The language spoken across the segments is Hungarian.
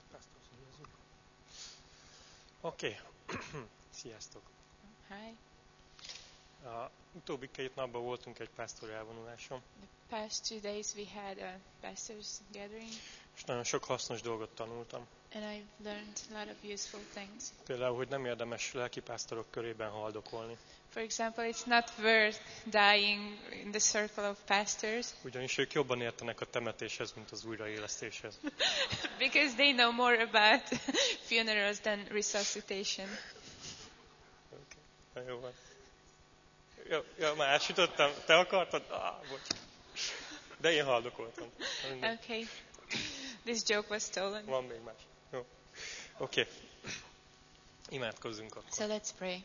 Oké. Sziasztok. Hi. A utóbbi 2 napban voltunk egy pásztori elvonuláson, The past 2 days we had a pastor's gathering, és nagyon sok hasznos dolgot tanultam. and I've learned a lot of useful things. Például, hogy nem érdemes lelkipásztorok körében haldokolni, For example, it's not worth dying in the circle of pastors ugyanis ők jobban értenek a temetéshez, mint az újraélesztéshez. because they know more about funerals than resuscitation. Okay. Jó van. Ja, már elsütöttem. Te akartad? Bocs. De én haldokoltam. Okay. This joke was stolen. Van még más. Jó. Oké. Imádkozzunk akkor. So let's pray.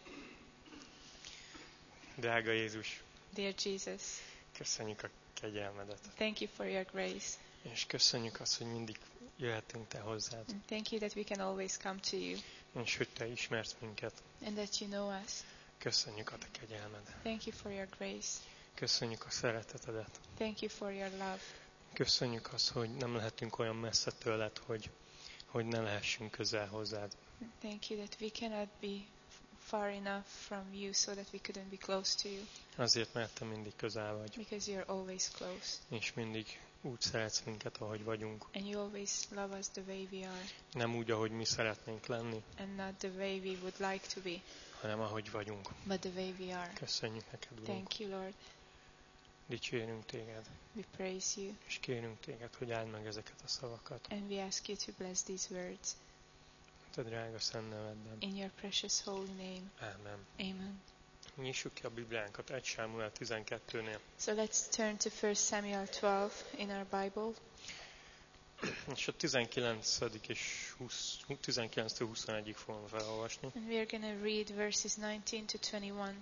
Drága Jézus, Dear Jesus, köszönjük a kegyelmedet. thank you for your grace. És köszönjük azt, hogy mindig jöhetünk Te hozzád. And thank you that we can always come to you És hogy Te ismersz minket. and that you know us. Köszönjük a Te kegyelmedet. Thank you for your grace. Köszönjük a szeretetedet. Thank you for your love. Köszönjük azt, hogy nem lehetünk olyan messze tőled, hogy ne lehessünk közel hozzád. Thank you that we cannot be far enough from you so that we couldn't be close to you, Azért, mert Te mindig közel vagy. because you're always close És mindig úgy szeretsz minket, ahogy vagyunk. and you always love us the way we are Nem úgy, ahogy mi szeretnénk lenni, and not the way we would like to be, hanem ahogy vagyunk. but the way we are. Köszönjük neked, Urunk. Thank you, Lord. Dicsérünk Téged. We praise you És kérünk Téged, hogy áld meg ezeket a szavakat. and we ask you to bless these words Te drága szent nevedben. in your precious holy name. Ámen. Amen. Nyissuk ki a Bibliánkat 1 Sámuel 12-nél. So let's turn to 1 Samuel 12 in our Bible, És a 19. és 19-21-ig fogom felolvasni. and we're going to read verses 19 to 21.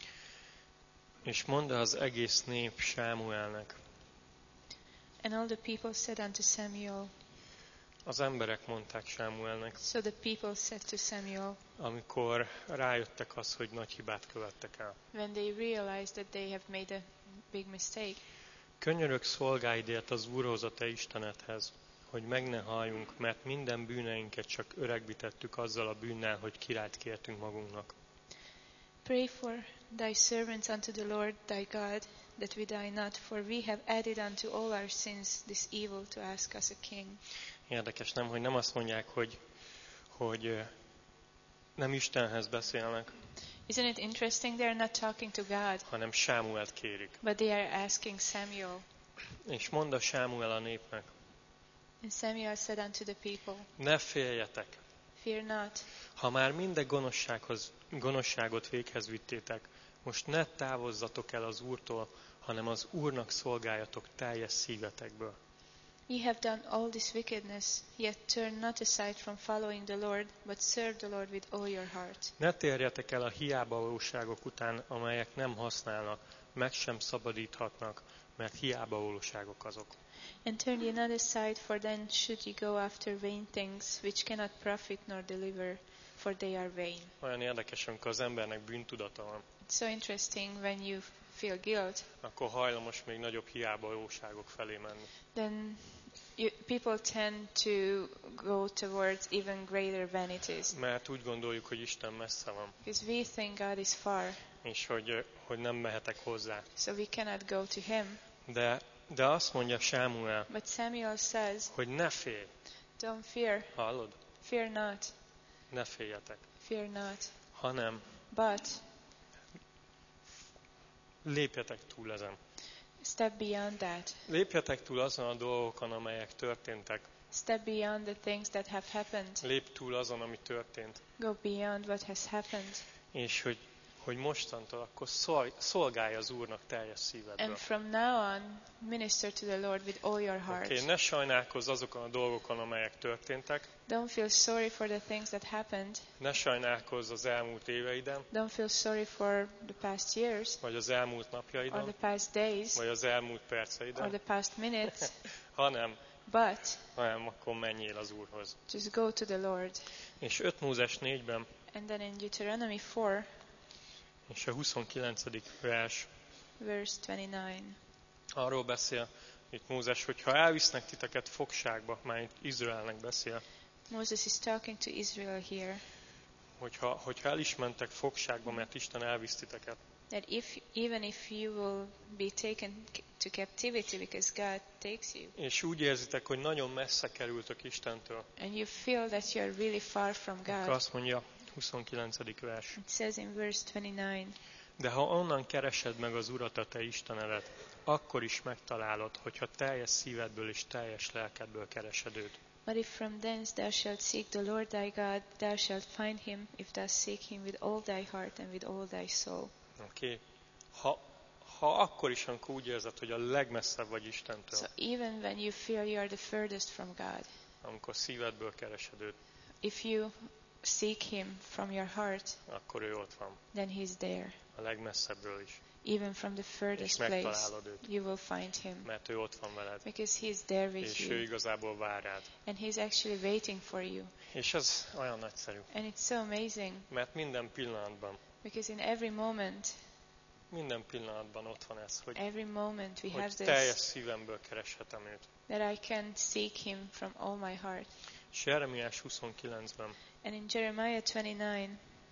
És mondta az egész nép Sámuelnek. And all the people said unto Samuel, Az emberek mondták Sámuelnek, so the people said to Samuel, amikor rájöttek az, hogy nagy hibát követtek el. when they realized that they have made a big mistake, Könyörög szolgáidért az Úrhoz, a te Istenedhez, hogy meg ne halljunk, mert minden bűneinket csak öregbítettük azzal a bűnnel, hogy királyt kértünk magunknak. pray for thy servants unto the Lord thy God, that we die not, for we have added unto all our sins this evil to ask us a king. Érdekes, nem, hogy nem azt mondják, hogy nem Istenhez beszélnek, Isn't it interesting? They are not talking to God, hanem Sámuelt kérik. but they are asking Samuel. És mondta Sámuel a népnek, And Samuel said unto the people, ne féljetek, fear not, ha már minden gonoszságot véghez vittétek, most ne távozzatok el az Úrtól, hanem az Úrnak szolgáljatok teljes szívetekből. ye have done all this wickedness, yet turn not aside from following the Lord, but serve the Lord with all your heart. Ne térjetek el a hiába valóságok után, amelyek nem használnak, meg sem szabadíthatnak, mert hiába valóságok azok. And turn ye not aside, for then should ye go after vain things, which cannot profit nor deliver, for they are vain. Olyan érdekes, amikor az embernek bűntudata van, It's so interesting when you feel guilt, akkor hajlamos még nagyobb hiába valóságok felé menni. then people tend to go towards even greater vanities, Mert úgy gondoljuk, hogy Isten messze van, because we think God is far, és hogy nem mehetek hozzá. so we cannot go to Him. De azt mondja Sámuel, But Samuel says, hogy ne félj. don't fear, Hallod? fear not, Ne féljetek. fear not, Hanem but lépjetek túl ezen. step beyond that. Lépjetek túl azon a dolgokon, amelyek történtek. Step beyond the things that have happened. Lép túl azon, ami történt. Go beyond what has happened. És hogy mostantól akkor szolgálj az Úrnak teljes szívedből. And from now on, minister to the Lord with all your heart. Oké, ne sajnálkozz azokon a dolgokon, amelyek történtek. Don't feel sorry for the things that happened. Ne sajnálkozz az elmúlt éveiden, Don't feel sorry for the past years, vagy az elmúlt or napjaidon, the past days, vagy az elmúlt or perceiden, the past minutes, hanem but akkor menjél az Úrhoz. just go to the Lord. És 5 Mózes 4-ben, And then in Deuteronomy 4, és a 29. vers verse 29, arról beszél itt Mózes, hogy ha elvisznek titeket fogságba, már itt Izraelnek beszél, Moses is talking to Israel here hogyha el is mentek fogságba, mert Isten elvisz titeket, that even if you will be taken to captivity because God takes you, és úgy érzitek, hogy nagyon messze kerültök Istentől, and you feel that you are really far from akkor God, azt mondja, 29. vers. it says in verse 29, De ha onnan keresed meg az Urat, a te Istenedet, akkor is megtalálod, hogyha teljes szívedből és teljes lelkedből keresed őt. but if from thence thou shalt seek the Lord thy God, thou shalt find him, if thou seek him with all thy heart and with all thy soul. Oké. Ha akkor is, amikor úgy érzed, hogy a legmesszebb vagy Istentől, So even when you feel you are the furthest from God, amikor szívedből keresed őt, if you seek him from your heart, akkor ő ott van. then he's there. A legmesszebbről is. Even from the És furthest place, megtalálod őt, you will find him, mert ő ott van veled. because he's there with És ő you, igazából vár rád. and he's actually waiting for you. És ez olyan nagyszerű. And it's so amazing, Mert minden because in every moment pillanatban ott van ez, hogy we have hogy teljes this, szívemből kereshetem őt. that I can seek him from all my heart. És Jeremiás 29-ben, And in Jeremiah 29,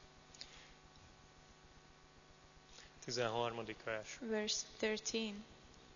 13. vers. verse 13,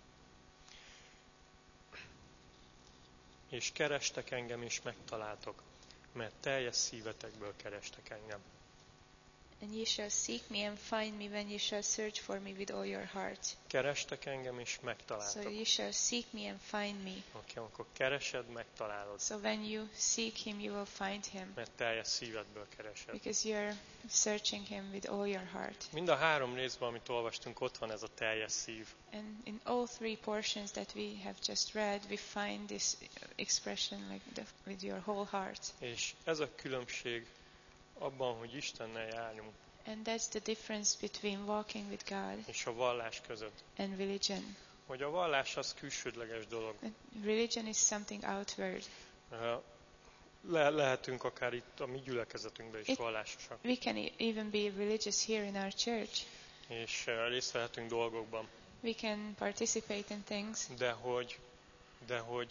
És kerestek engem, és megtaláltok, mert teljes szívetekből kerestek engem. and ye shall seek me and find me when ye shall search for me with all your heart. Kerestek engem, és So megtaláltok. ye shall seek me and find me. Oké, amikor keresed, megtalálod, So when you seek him, you will find him, mert teljes szívedből keresed. because you are searching him with all your heart. Mind a 3 részben, amit olvastunk, ott van ez a teljes szív. And in all 3 portions that we have just read, we find this expression like with your whole heart. És ez a különbség abban, hogy Istennel járjunk, And that's the difference between walking with God és a vallás között. and religion. Hogy a vallás az külsődleges dolog. Religion is something outward. Lehetünk akár itt a mi gyülekezetünkben is vallásosak, We can even be religious here in our church. és részt vehetünk dolgokban, We can participate in things, de hogy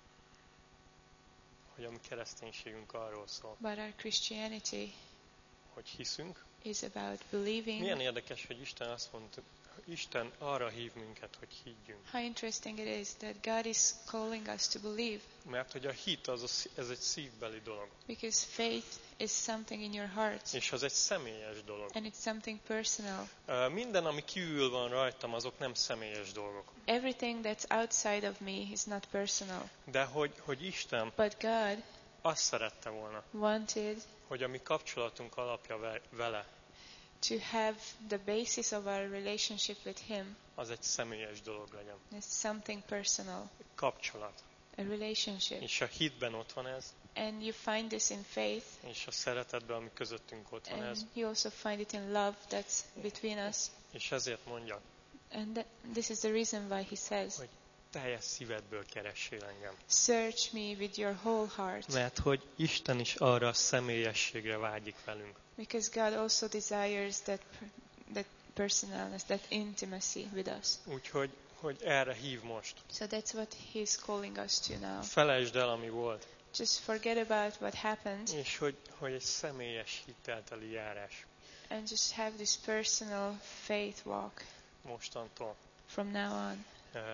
a mi kereszténységünk arról szól, but our Christianity hogy hiszünk. is about believing. Milyen érdekes, hogy Isten azt mondta, Isten arra hív minket, hogy higgyünk. How interesting it is that God is calling us to believe, Mert hogy a hit ez egy szívbeli dolog, because faith is something in your heart, és az egy személyes dolog. and it's something personal. Minden, ami kívül van rajtam, azok nem személyes dolgok. Everything that's outside of me is not personal, De hogy Isten but God azt szerette volna, wanted hogy a mi kapcsolatunk alapja vele, to have the basis of our relationship with Him. az egy személyes dolog legyen. It's something personal, Kapcsolat. a relationship. És a hitben ott van ez, And you find this in faith, és a szeretetben, ami közöttünk ott van ez. and you also find it in love that's between us. És ezért mondja, And this is the reason why He says, hogy teljes szívedből keressél engem. search me with your whole heart. Mert hogy Isten is arra a személyességre vágyik velünk. Because God also desires that personalness, that intimacy with us. Úgyhogy hogy erre hív most. So that's what He's calling us to now. Felejtsd el, ami volt. Just forget about what happened És hogy egy személyes hittelteli járás and just have this personal faith walk mostantól. from now on.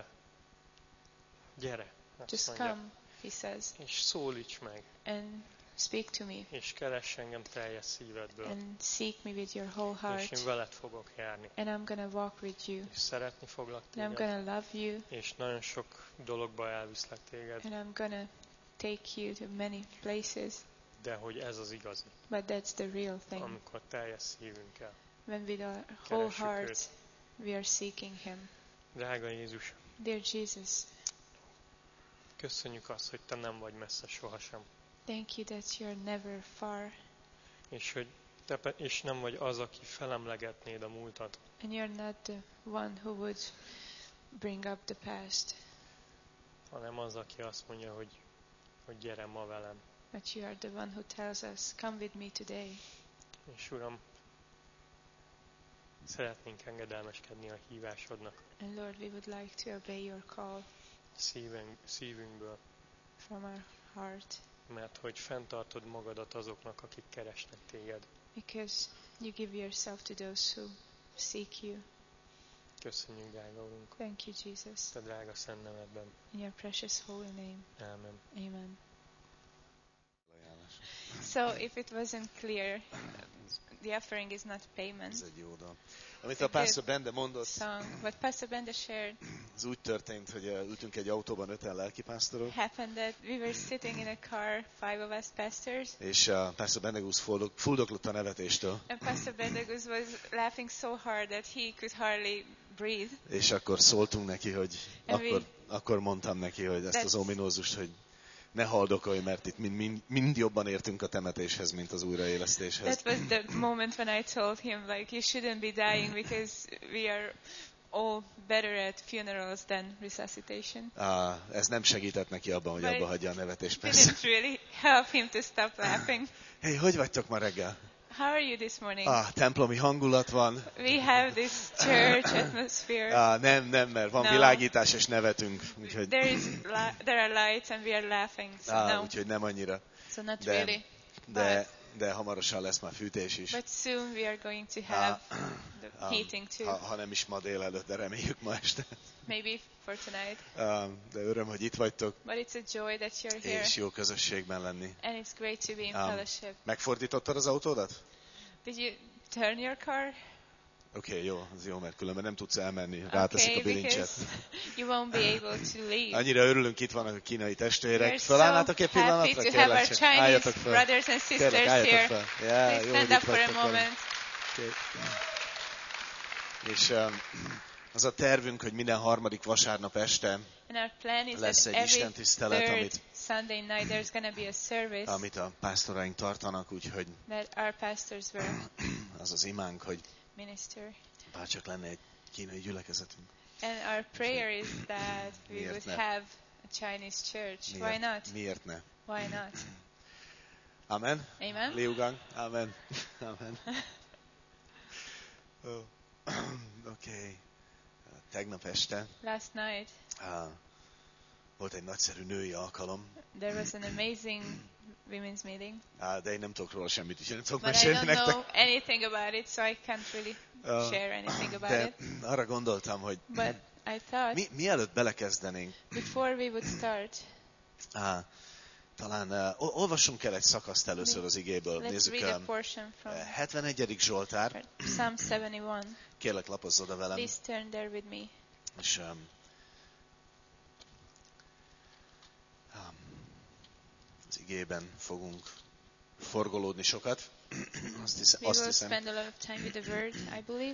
Gyere, azt Just mondja. come, He says, És szólíts meg, and speak to me és keress engem teljes szívedből. and seek me with your whole És heart, én veled fogok járni. and I'm going to walk with you, És szeretni foglak and I'm téged. going to love you, És nagyon sok dologba elviszlek téged. and I'm going to take you to many places. De hogy ez az igazi, But that's the real thing. amikor teljes szívünkkel. When with our whole Keressük heart őt. we are seeking Him. Drága Jézus, Dear Jesus, köszönjük azt, hogy Te nem vagy messze sohasem. thank you that you're never far, És hogy és nem vagy az, aki felemlegetnéd a múltat, and you're not the one who would bring up the past, hanem az, aki azt mondja, hogy gyere ma velem. but you are the one who tells us, come with me today. És Uram, szeretnénk engedelmeskedni a hívásodnak And Lord, we would like to obey your call szívünkből, from our heart, mert hogy fenntartod magadat azoknak, akik keresnek téged. Because you give yourself to those who seek you. Köszönjük, drága Urunk, Thank you, Jesus. te drága szent nevedben. In your precious holy name. Amen. Amen. So, if it wasn't clear, the offering is not payment. Ez egy jó dal. Amit a Pastor Bende mondott, Song. What Pastor Benda shared az úgy történt, hogy ültünk egy autóban 5-en lelkipásztorok, happened that we were sitting in a car, 5 of us pastors, és a Pastor Bendegúz fuldoklott a nevetéstől, and Pastor Bendegus was laughing so hard that he could hardly breathe. és akkor szóltunk neki, hogy And akkor mondtam neki, hogy ezt az That's- ominózust, hogy ne haldokolj, mert itt mind jobban értünk a temetéshez, mint az újraélesztéshez. That was the moment when I told him, like, you shouldn't be dying because we are all better at funerals than resuscitation. Ez nem segített neki abban, hogy But abba it hagyja a nevetést, persze. Didn't really help him to stop laughing. Hey, hogy vagytok ma reggel? How are you this morning? Templomi hangulat van. We have this church atmosphere. Nem, mert van No. világítás és nevetünk. Úgyhogy, There are lights and we are laughing. So no, úgyhogy nem annyira. so not de- really. De hamarosan lesz már fűtés is. But soon we are going to have the heating too. Ha nem is ma délelőtt, de reméljük ma este. Maybe for tonight. De öröm, hogy itt vagytok, But it's a joy that you're here. és jó közösségben lenni. And it's great to be in fellowship. Megfordítottad az autódat? Did you turn your car? Oké, jó, az jó, mert különben nem tudsz elmenni. Ráteszik a bilincset. Because you won't be able to leave. Annyira örülünk, itt vannak a kínai testvérek. We're Fölállnátok egy so happy pillanatra? to have our Kérlek, csak Chinese álljatok fel. brothers and sisters Kérlek, álljatok here. fel. Please Jó, stand hogy up itt for a vagytok velünk. moment. Oké. És az a tervünk, hogy minden harmadik vasárnap este, And our plan is lesz that egy every istentisztelet, third Sunday night there's going to be a service amit a pásztoraink tartanak, úgyhogy that our pastors will az az imánk, hogy minister. bárcsak lenne egy kínai gyülekezetünk. And our prayer is that we Miért would ne? have a Chinese church. Why not? Miért ne? Why not? Amen? Amen? Liu Gang? Amen. Amen. Oh. Oké. Tegnap este Last night volt egy nagyszerű női alkalom, there was an amazing women's meeting. de én nem tudok róla semmit is, én nem tudok But I mesélni don't nektek. know anything about it, so I can't really share anything about De it. arra gondoltam, hogy But I thought mielőtt belekezdenénk, before we would start, talán olvassunk el egy szakaszt először az igéből. let's Nézzük, read a portion from 71. Zsoltár. Psalm 71. Kérlek, lapozz oda velem. Please turn there with me. És az igében fogunk forgolódni sokat. Azt We will hiszem. spend a lot of time with the word, I believe.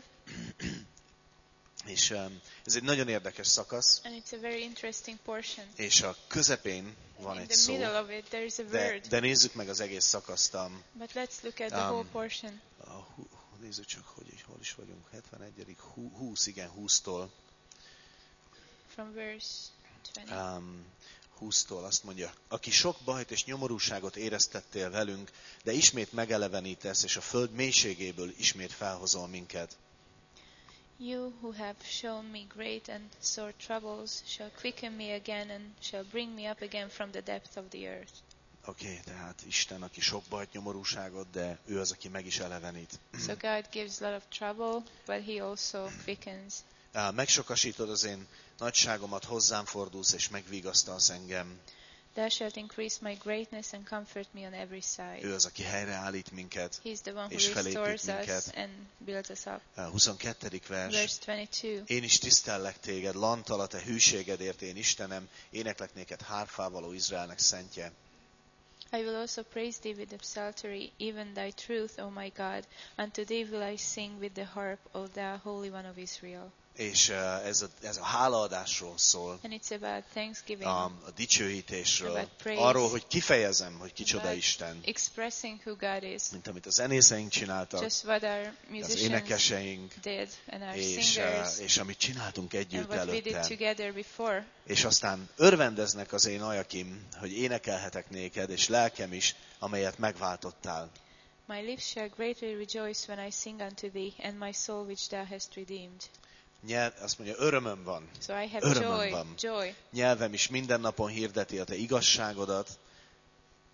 És ez egy nagyon érdekes szakasz, And it's a very interesting portion. és a közepén van In egy the szó, middle of it, there is a de word. nézzük meg az egész szakaszt. But let's look at the whole portion. Nézzük csak, hol is vagyunk. 71. 20, igen, 20-tól. From verse 20. 20-tól azt mondja, aki sok bajt és nyomorúságot éreztettél velünk, de ismét megelevenítesz, és a föld mélységéből ismét felhozol minket. You who have shown me great and sore troubles shall quicken me again and shall bring me up again from the depth of the earth. Oké, tehát Isten, aki sok bajt, nyomorúságot, de ő az, aki meg is elevenít. So God gives a lot of trouble, but He also quickens. Megsokasítod az én nagyságomat, hozzám fordulsz, és megvigasztalsz engem. Thou shalt increase my greatness and comfort me on every side. Ő az, aki helyreállít minket, He is the one who és felépít restores us minket. and builds us up. 22. vers. Verse 22. Én is tisztellek téged, lantal a te hűségedért, én Istenem, éneklek néked hárfával, ó Izraelnek szentje. I will also praise thee with the psaltery, even thy truth, O my God. Unto thee will I sing with the harp, O thou Holy One of Israel. És ez a hálaadásról szól, And it's about thanksgiving, a dicsőítésről, About praise. arról, hogy kifejezem, hogy kicsoda about Isten, expressing who God is. mint amit a zenészeink csináltak, Just what our az musicians énekeseink, did, and our singers, és amit csináltunk and együtt what we did előtte. together before. És aztán örvendeznek az én ajakim, hogy énekelhetek néked, és lelkem is, amelyet megváltottál. My lips shall greatly rejoice when I sing unto thee, and my soul which thou hast redeemed. Azt mondja, örömöm van. So I have Örömöm joy, van. joy. Nyelvem is minden napon hirdeti a te igazságodat,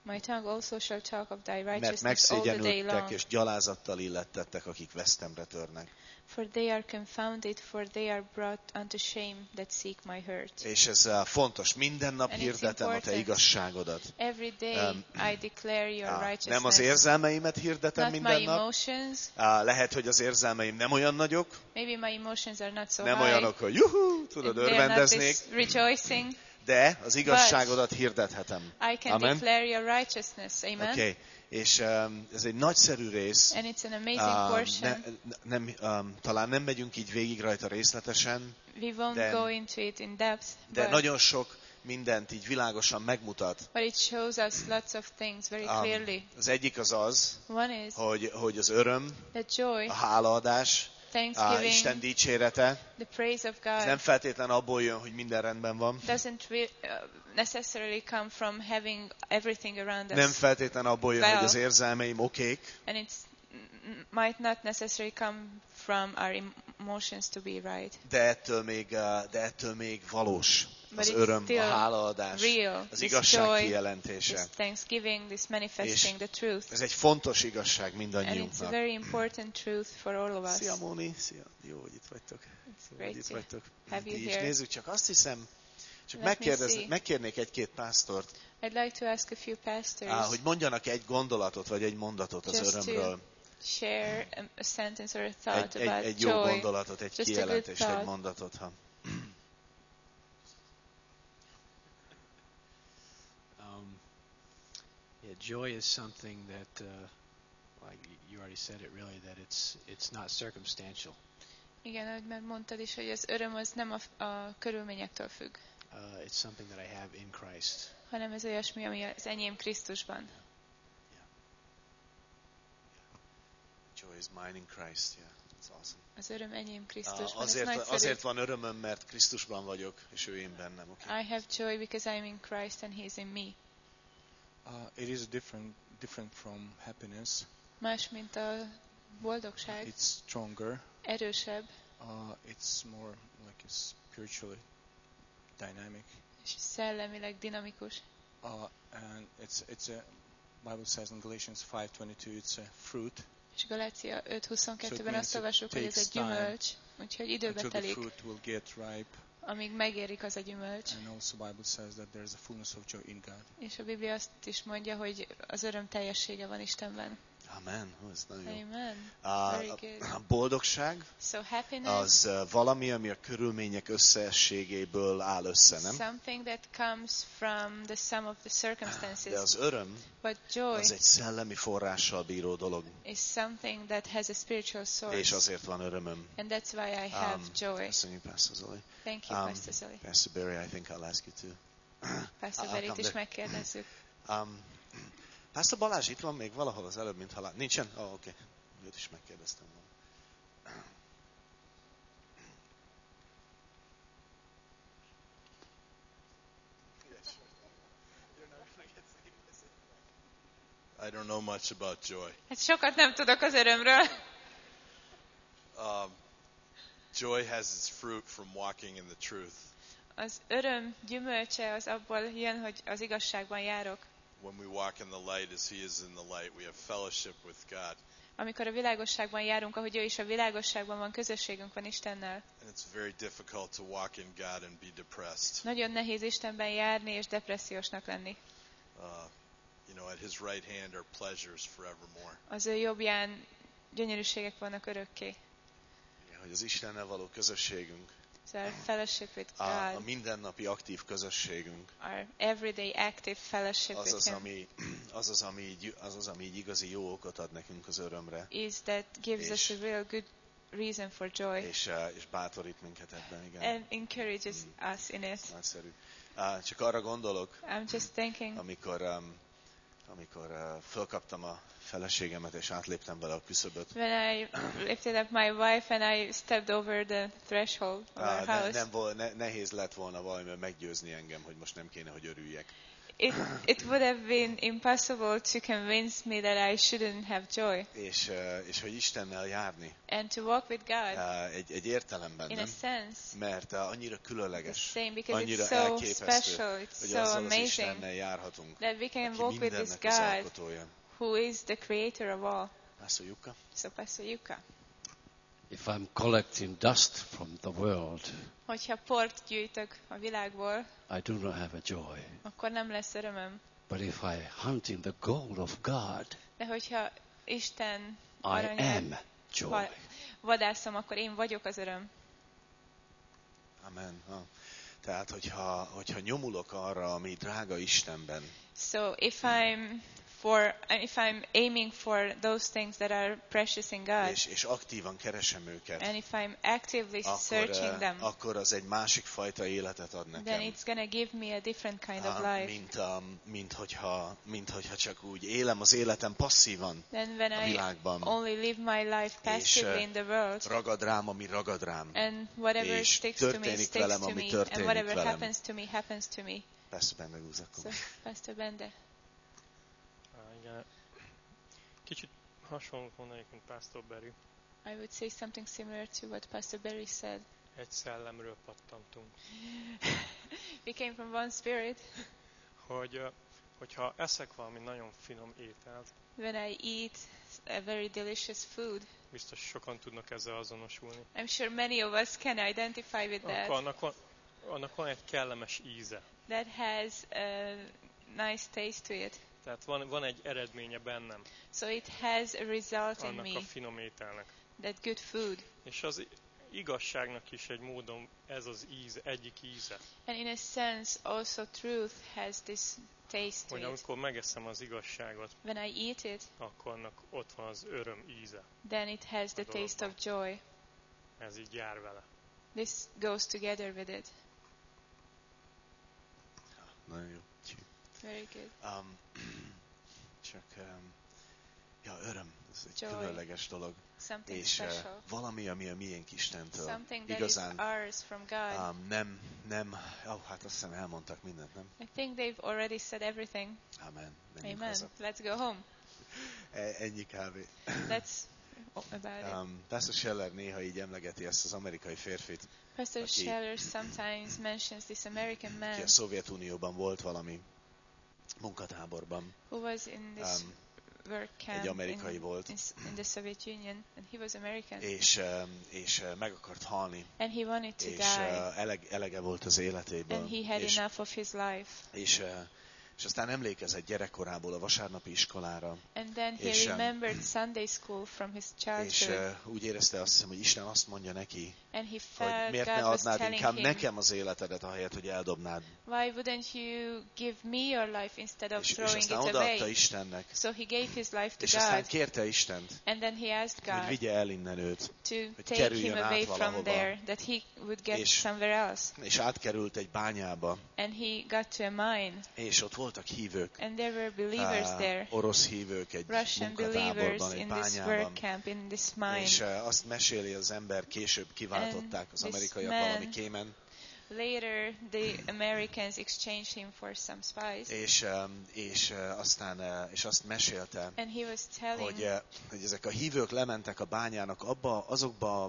My tongue also shall talk of thy Mert righteousness all the day megszégyenültek long. és gyalázattal illettettek, akik vesztemre törnek. For they are confounded, for they are brought unto shame that seek my hurt. És ez fontos. Minden nap And it's hirdetem a te important. igazságodat. Every day I declare your Nem az righteousness. érzelmeimet hirdetem Not minden my nap. emotions. Lehet, hogy az érzelmeim nem olyan nagyok. Maybe my emotions are not so Nem high. olyanok, hogy juhú, tudod, They are not örvendeznék. this rejoicing. De az igazságodat hirdethetem. I can Amen. declare your righteousness. Amen. Okay. És ez egy nagyszerű rész. And it's an amazing portion. Talán nem megyünk így végig rajta részletesen, We won't go into it in depth, de but nagyon sok mindent így világosan megmutat. it shows us lots of things very clearly. Az egyik az, One is hogy az öröm, the joy, a hálaadás, thanksgiving, Isten dicsérete, the praise of ez God nem feltétlen abból jön, hogy minden rendben van. doesn't necessarily come from having everything around us. Nem feltétlen abból jön, Well. hogy az érzelmeim okék, And it might not necessarily come from our emotions to be right. de ettől még valós. But Az it's öröm, a still hálaadás, real. az This igazság joy, kijelentése. this thanksgiving, this manifesting the truth. Ez egy fontos igazság And it's a mindannyiunknak. very important truth for all of us. Szia Móni, szia, jó, hogy itt vagytok. It's Jó, great hogy itt to vagytok. have you Ti is here. nézzük, csak azt hiszem, csak Let me see. megkérnék egy-két pásztort, I'd like to ask a few pastors hogy mondjanak egy gondolatot, vagy egy mondatot az Just to örömről. share a sentence or a thought Egy about jó joy. gondolatot, egy Just a good kijelentést, egy thought. mondatot. Joy is something that, like you already said it, really, that it's not circumstantial. Igen, ahogy már mondtad is, hogy az öröm az nem a körülményektől függ, It's something that I have in Christ. hanem ez olyasmi, ami az enyém Krisztusban. Joy is mine in Christ, yeah. That's awesome. Az öröm enyém Krisztusban. Ez nagyszerű. Azért van örömöm, mert Krisztusban vagyok, és ő én bennem. Okay? I have joy because I'm in Christ and He's in me. It is different from happiness. Más, mint a boldogság. It's stronger. Erősebb, It's more like it's spiritually dynamic. és szellemileg dinamikus. And it's a Bible says in Galatians 5:22 it's a fruit És Galácia So it 5:22-ben means azt it olvassuk, hogy ez egy takes time gyümölcs, úgyhogy időbe until the telik, fruit will get ripe. amíg megérik az a gyümölcs. And also the Bible says that there is a fullness of joy in God. És a Biblia azt is mondja, hogy az öröm teljessége van Istenben. Amen. Ez nagyon jó. Amen. Very good. A boldogság So happiness, az valami, ami a körülmények összességéből áll össze, nem? something that comes from the sum of the De circumstances. az öröm But joy az egy szellemi forrással bíró dolog, is something that has a spiritual és source. azért van örömöm. And that's why I have joy. Köszönjük, Pastor Zoli. Thank you, Pastor Zoli. Pastor Barry, I think I'll ask you to. Pastor I'll Berit come is there. megkérdezzük. Pastor Balázs itt van még valahol az előbb, mint halál. Nincsen? Oké. Őt is megkérdeztem volna. I don't know much about joy. Hát sokat nem tudok az örömről. Joy has its fruit from walking in the truth. Az öröm gyümölcse az abból jön, hogy az igazságban járok. When we walk in the light as He is in the light, we have fellowship with God. Amikor a világosságban járunk, ahogy ő is a világosságban van, közösségünk van Istennel. And it's very difficult to walk in God and be depressed. Nagyon nehéz Istenben járni és depressziósnak lenni. At His right hand are pleasures forevermore. Az ő jobbján gyönyörűségek vannak örökké. Igen, hogy az Istennel való közösségünk, So our fellowship with a God, mindennapi aktív közösségünk, our everyday active fellowship az with az, Him, ami így igazi jó okot ad nekünk az örömre, is that gives us a real good reason for joy és bátorít minket ebben, igen. and encourages us in it. Nagyszerű. Csak arra gondolok, I'm just thinking, amikor fölkaptam a feleségemet, és átléptem vele a küszöböt. when I lifted up my wife and I stepped over the threshold of our house, Nehéz lett volna valamivel meggyőzni engem, hogy most nem kéne, hogy örüljek. it would have been impossible to convince me that I shouldn't have joy. És hogy Istennel járni. And to walk with God, Egy értelemben, in a nem? sense, Mert annyira the különleges, same, because annyira it's so elképesztő, special, it's hogy so azzal az amazing Istennel járhatunk, that we can aki walk with this mindennek az God alkotója. who is the creator of all. László Jukka? So Pastor Yuka, If I'm collecting dust from the world, hogyha port gyűjtök a világból, I do not have a joy. akkor nem lesz örömöm. But if I hunt in the gold of God, De hogyha Isten I aranyát am joy. vadászom, akkor én vagyok az öröm. Amen. Tehát, hogyha nyomulok arra, ami drága Istenben, So if I'm aiming for those things that are precious in God, és aktívan keresem őket, and if I'm actively searching them, akkor az egy másik fajta életet ad then nekem. it's gonna give me a different kind of life. Mint hogyha csak úgy élem az életem passzívan Then when a I világban, only live my life passively in the world, ragad rám, ami ragad rám. and whatever és sticks to me történik sticks velem, to ami me, történik and whatever velem. happens to me. Persze benne húzakom. So, Pastor Bende. Igen. Kicsit hasonlót mondanék, mint Pastor Barry. I would say something similar to what Pastor Barry said. Egy szellemről pattantunk. We came from one spirit. Hogyha eszek valami nagyon finom ételt, When I eat a very delicious food, biztos sokan tudnak ezzel azonosulni. I'm sure many of us can identify with Akkor that. annak van egy kellemes íze. That has a nice taste to it. Tehát van egy eredménye bennem So it has a result in annak me, a finom ételnek. that good food. És az igazságnak is egy módon ez az egyik íze. And in a sense, also truth has this taste to Hogy it. amikor megeszem az igazságot, When I eat it, akkor annak ott van az öröm íze. then it has the taste of joy. Ez így jár vele. This goes together with it. Nagyon jó. Very good. Öröm. Ez egy Joy. különleges dolog. Something És special. valami, ami a miénk Istentől. Something that is Igazán ours from God. hát azt hiszem elmondtak mindent, nem? I think they've already said everything. Amen. Menjünk Amen. haza. Let's go home. Ennyi kb. That's about it. Pastor Scheller néha így emlegeti ezt az amerikai férfit, Pastor aki- Scheller sometimes mentions this American man aki a Szovjetunióban volt valami munkatáborban. who was in this work camp egy amerikai volt. in the Soviet Union, and he was American, És meg akart halni, and he wanted to és die, elege volt az életéből. and he had és, enough of his life. és aztán emlékezett gyerekkorából a vasárnapi iskolára, And then he és, remembered Sunday school from his és childhood, úgy érezte, azt hiszem, hogy Isten azt mondja neki, and he hogy felt miért God ne was adnád telling inkább him, nekem az életedet, ahelyett, hogy eldobnád. why wouldn't you give me your life instead of És throwing it aztán odaadta away? Istennek, So he gave his life to és aztán God, kérte Istent, and then he asked hogy God vigye el innen őt. to take kerüljön him át away from valahova. there, that he would get És- somewhere else. És átkerült egy bányába, And he got to a mine, és ott voltak hívők, and there were believers there, orosz hívők egy Russian believers munkatáborban, egy in this work bányában. camp, in this mine. És azt meséli az ember, később kiváltották az this amerikaiak man- valami kémen, Later, the Americans exchanged him for some spies, és azt mesélte, and he was telling hogy ezek a hívők lementek a bányának azokba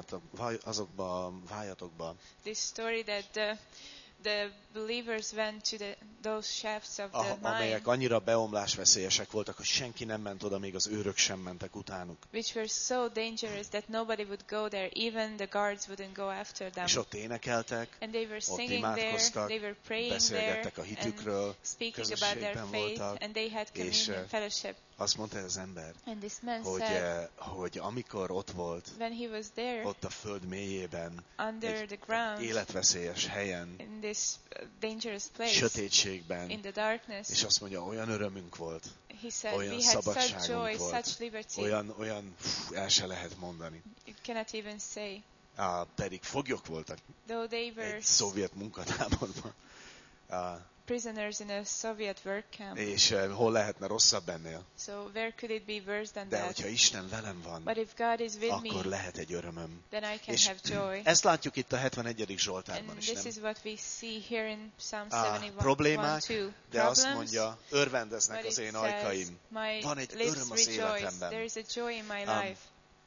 a vájatokba, this story that the believers went to those shafts of the mine, amelyek annyira beomlásveszélyesek voltak, hogy senki nem ment oda, még az őrök sem mentek utánuk. which were so dangerous that nobody would go there, even the guards wouldn't go after them. És ott énekeltek, And they were ott singing there, imádkoztak, they were praying there, beszélgettek a and hitükről, speaking about their közösségben faith, voltak, and they had és communion fellowship. azt mondta az ember, And this man said, hogy amikor ott volt, when he was there, ott a föld mélyében, under the ground, életveszélyes helyen, in this dangerous place, sötétségben, in the darkness, és azt mondja, olyan örömünk volt, he said, olyan we had such szabadságunk joy, volt, such liberty, olyan el se lehet mondani. you cannot even say. Pedig foglyok voltak Though they were egy szovjet munkatáborban. prisoners in a Soviet work camp. És hol lehetne rosszabb ennél? So where could it be worse than De that? hogyha Isten velem van, But if God is with akkor me, lehet egy örömöm. then I can És have joy. ezt látjuk itt a 71. Zsoltárban And is, this nem? is what we see here in Psalm Á, 71, problémák, 2. de azt Problems, mondja, örvendeznek but az it én says, ajkaim. my Van egy lips öröm az rejoice. életemben. There is a joy in my life.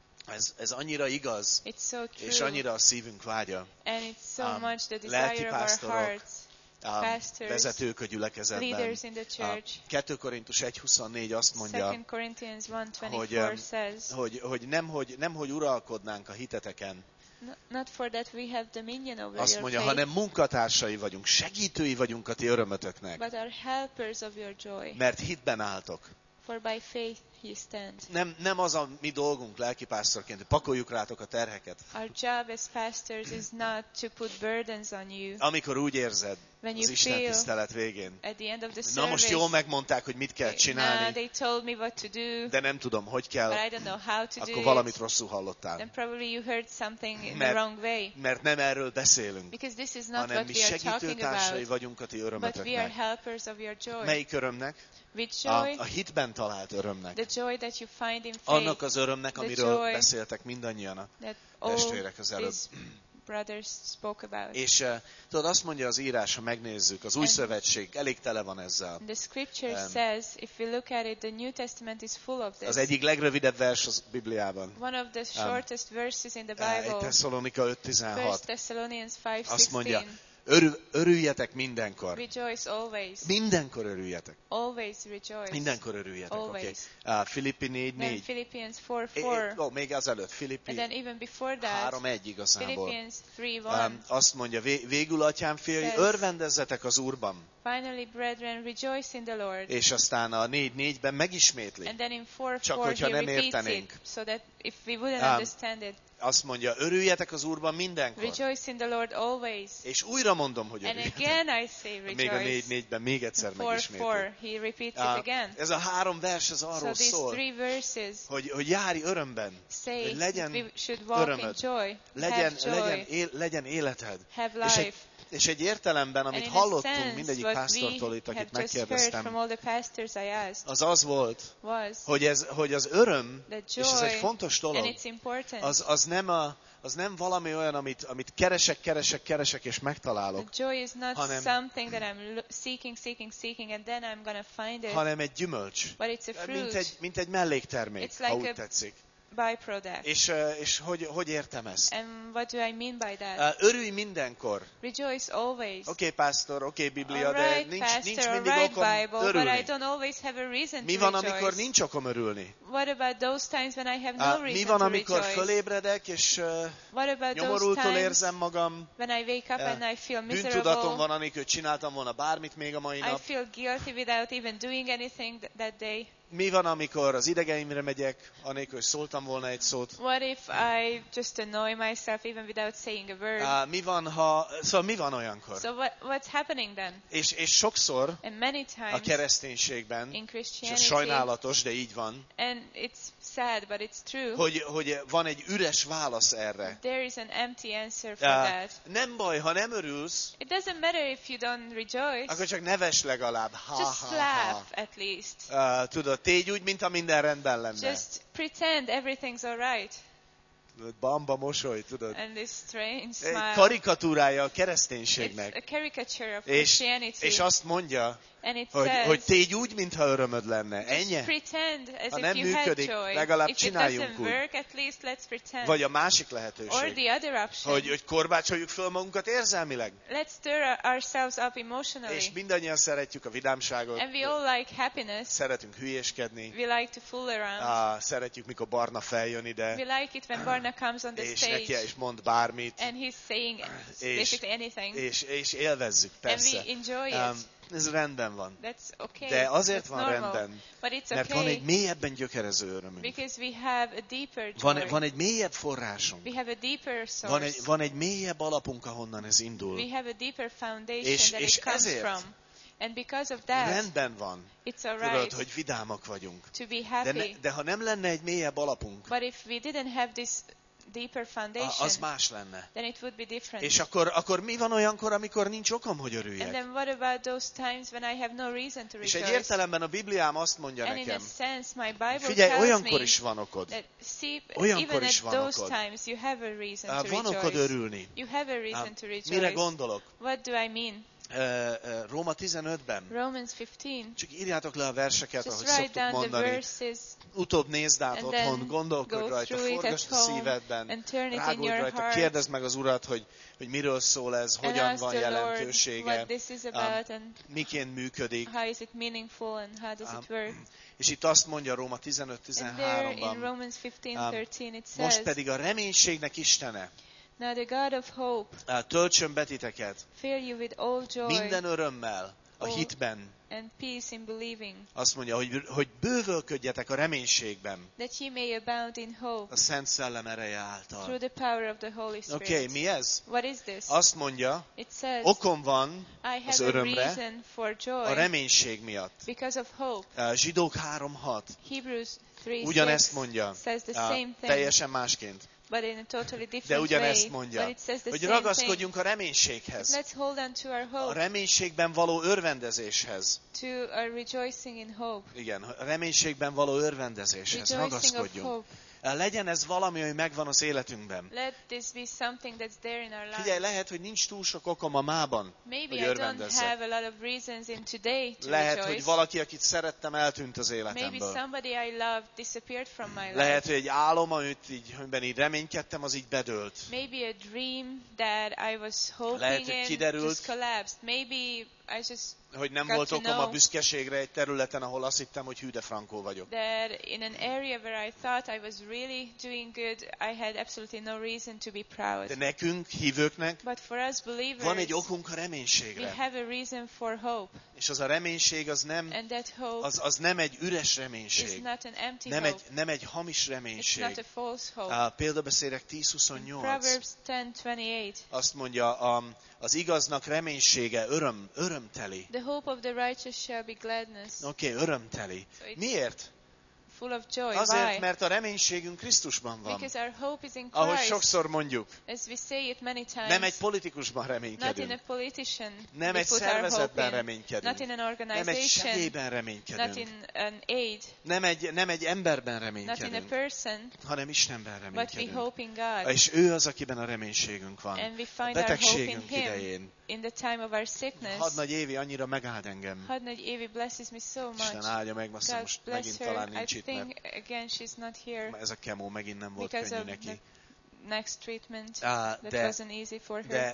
Ez annyira igaz, It's so true. és annyira a szívünk vágya. And it's so much the desire of our lelkipásztorok, hearts. Pastors, vezetők a gyülekezetben. leaders in the church. 2 Korintus 1.24 azt mondja, 2 Corinthians 1:24 says, hogy nemhogy uralkodnánk a hiteteken. not for that we have dominion over Azt your mondja, faith, hanem munkatársai vagyunk, segítői vagyunk a ti örömötöknek, but are helpers of your joy. mert hitben álltok. For by faith you stand. Nem az a mi dolgunk lelkipásztorként, hogy pakoljuk rátok a terheket. Our job as pastors is not to put burdens on you. Amikor úgy érzed When az you Isten feel tisztelet végén, at the end of the na most service, jól megmondták, hogy mit kell now csinálni, they told me what to do, de nem tudom, hogy but kell, I don't know how to akkor do valamit it. rosszul hallottál. Then probably you heard something in the Mert- wrong way. Mert nem erről beszélünk, Because this is not hanem what mi we are talking segítőtársai about, vagyunk a ti but we are örömötöknek. helpers of your joy. Melyik örömnek? Which A joy? hitben talált örömnek. The joy that you find in Annak faith, az örömnek, The amiről joy beszéltek mindannyian a that all testvérek az előbb. these brothers spoke about. És tudod, azt mondja az írás, ha megnézzük, az új And- szövetség elég tele van ezzel. The scripture Um, says, if we look at it, the New Testament is full of this. Az egyik legrövidebb vers az Bibliában. One of the shortest verses in the Egy Bible, Tesszalonika 1 5.16. Thessalonians Azt mondja, 5:16. örüljetek mindenkor. Rejoice always. Mindenkor örüljetek. Always rejoice. Mindenkor örüljetek, oké? Always. Filippi Then 4.4. Philippians 4:4. Még azelőtt, Filippi And then even before that, 3.1 igazából. Philippians 3:1. Azt mondja, végül atyám fiai, Says- örvendezzetek az Úrban. Finally, brethren, rejoice in the Lord. És aztán a 4.4-ben megismétli. And then in 4:4 Csak he hogyha nem repeats értenénk. it, so that if we wouldn't understand it, Azt mondja, örüljetek az Úrban mindenkor. rejoice in the Lord always. És újra mondom, hogy And örüljetek. again I say Még a rejoice. 4.4-ben még egyszer megismétli. 4:4 he repeats it again. Ez a 3 vers, ez So arról these szól, 3 verses hogy járj örömben, say hogy that legyen we should walk in örömöd, joy, have joy, legyen életed. have És life. és egy értelemben, And amit in a hallottunk sense, mindegyik what pásztortól itt, we have akit just heard from megkérdeztem, all the pastors I asked az volt, was hogy az öröm, the és ez egy joy, fontos and dolog, it's important. az nem valami olyan, amit keresek és megtalálok, The joy is not hanem- something that I'm seeking, and then I'm going to find it, hanem egy gyümölcs. but it's a fruit, Mint egy melléktermék, It's like ha úgy a- tetszik. byproduct. És hogy értem ezt? And what do I mean by that? Örülj mindenkor. Rejoice always. Oké, pásztor, oké, Biblia, All de nincs nincs mindig right, okom Bible, but I örülni. don't always have a reason Mi to van, rejoice. amikor nincs okom örülni? What about those times when I have no Mi reason van, to amikor rejoice? fölébredek, és What about those nyomorultul times érzem magam, when I wake up and I feel bűntudatom miserable? van, anélkül csináltam volna bármit még a mai I nap? feel guilty without even doing anything that day. Mi van, amikor az idegeimre megyek, anélkül, hogy szóltam volna egy szót? What if I just annoy myself even without saying a word? Szóval mi van olyankor? So what's happening then? És sokszor And many a times kereszténységben, in és ez Christianity, sajnálatos, de így van, and it's sad, but it's true, hogy van egy üres válasz erre. there is an empty answer for that. Nem baj, ha nem örülsz, It doesn't matter if you don't rejoice, akkor csak neves legalább. just laugh at least. Tudod, tégy úgy, mintha minden rendben lenne. Just pretend everything's alright. Tudod, bamba mosoly, tudod. And this strange Egy smile. karikatúrája a It's kereszténységnek. a caricature of És Christianity. azt mondja, And it hogy says, tégy úgy, mintha örömöd lenne. just Ennyi? pretend as Ha if nem you had működik, joy. legalább If it csináljunk doesn't úgy. work, at least let's pretend. Vagy a másik Or lehetőség, the other option, hogy korbácsoljuk föl magunkat érzelmileg. let's stir ourselves up emotionally. És mindannyian szeretjük a vidámságot, And we all like happiness. szeretünk hülyéskedni, We like to fool around. szeretjük, mikor Barna feljön We ide, like it when Barna comes on the és stage neki is mond bármit, and he's saying basically anything. és élvezzük, And persze. we enjoy it. Ez rendben van. That's okay. De azért That's van normal. rendben, But it's mert van okay egy mélyebben gyökerező örömünk. because we have a deeper joy. Van egy mélyebb forrásunk. We have a deeper source. Van egy mélyebb alapunk, ahonnan ez indul. We have a deeper foundation that És it comes ezért from. And because of that, Rendben van, it's tudod, alright hogy vidámak vagyunk. to be happy. De ha nem lenne egy mélyebb alapunk, But if we didn't have this deeper foundation, az más lenne. then it would be different. És akkor mi van olyankor, amikor nincs okom, hogy And örüljek? then what about those times when I have no reason to És rejoice? egy értelemben a Bibliám azt mondja And in a nekem, sense, my Bible figyelj, tells olyankor me is van okod. that, see, Olyankor even is at van those okod. times you have a reason to Van okod rejoice. örülni. You have a reason to Mire rejoice. gondolok? What do I mean? Róma 15-ben. Romans 15. Csak írjátok le a verseket, Just ahogy write szoktuk down the mondani. verses Utóbb nézd át and otthon, then gondolkodj go rajta, through it at forgasd a home szívedben, and turn it in rágódj your rajta, heart kérdezd meg az Urat, hogy miről szól ez, and hogyan ask van the Lord jelentősége, what this is about and miként működik. how is it meaningful and how does it work. És itt azt mondja Róma And there in 15-13-ban, Romans 15:13 it most says, pedig a reménységnek Istene now the God of hope töltsön be titeket fill you with all joy minden örömmel a hitben. and peace in believing, Azt mondja, hogy bővölködjetek a reménységben that ye may abound in hope a Szent Szellem ereje által. through the power of the Holy Spirit. Oké, mi ez? What is this? Azt mondja, It says, okom van I az have a örömre reason for a joy reménység miatt. because of hope. Zsidók 3:6 Hebrews 3:6 ugyanezt mondja, says the same thing, teljesen másként. but in a totally different De ugyanezt way. mondja, But it says the hogy same thing. ragaszkodjunk a reménységhez, Let's hold on to our a hope, reménységben való örvendezéshez. to our rejoicing in hope. Igen, a reménységben való örvendezéshez Rejoicing of ragaszkodjunk. hope. Legyen ez valami, hogy megvan az életünkben. Let this be something that's there in our life. Figyelj, lehet, hogy nincs túl sok okom a mában, Maybe hogy I don't örvendezzek. have a lot of reasons in today to Lehet, rejoice. hogy valaki, akit szerettem, eltűnt az Maybe életemből. somebody I loved disappeared from my Lehet, life. hogy egy álom, amiben így reménykedtem, az így bedőlt. Maybe a dream that I was hoping Lehet, hogy in kiderült, just collapsed. Maybe I just Hogy nem got volt to okom a know büszkeségre egy területen, ahol azt hittem, hogy hű de frankó vagyok. that in an area where I thought I was really doing good, I had absolutely no reason to be proud. De nekünk, hívőknek, But for us believers, van egy okunk a we reménységre. have a reason for hope. És az a reménység az nem, And that hope az nem egy üres is reménység. not an empty Nem hope. nem egy hamis It's not reménység. a false hope. Példabeszélek 10:28. Proverbs 10:28. Azt mondja, az igaznak reménysége örömteli. The hope of the righteous shall be gladness. Oké, örömteli. So it's Miért? full of joy. Azért, Why? mert a reménységünk Krisztusban van. Because our hope is in Ahogy Christ. sokszor mondjuk, As we say it many times. nem egy politikusban Not in reménykedünk. a politician. Nem we egy put our hope szervezetben in. reménykedünk. Not in an Nem egy organization. segélyben Not reménykedünk. in an aid. Nem egy emberben Not in a reménykedünk, person. hanem Istenben But we reménykedünk. hope in God. És ő az, akiben a reménységünk van. And we A find our hope in betegségünk Him idején. in the time of our sickness. Hadnagy Évi annyira megáld engem. Hadnagy Évi blesses me so Isten much. áldja meg, azt hiszem, God most bless megint her. talán I nincs itt, mert think again she's not here ez a kemó megint nem volt because könnyű of the neki. next treatment that De, wasn't easy for her.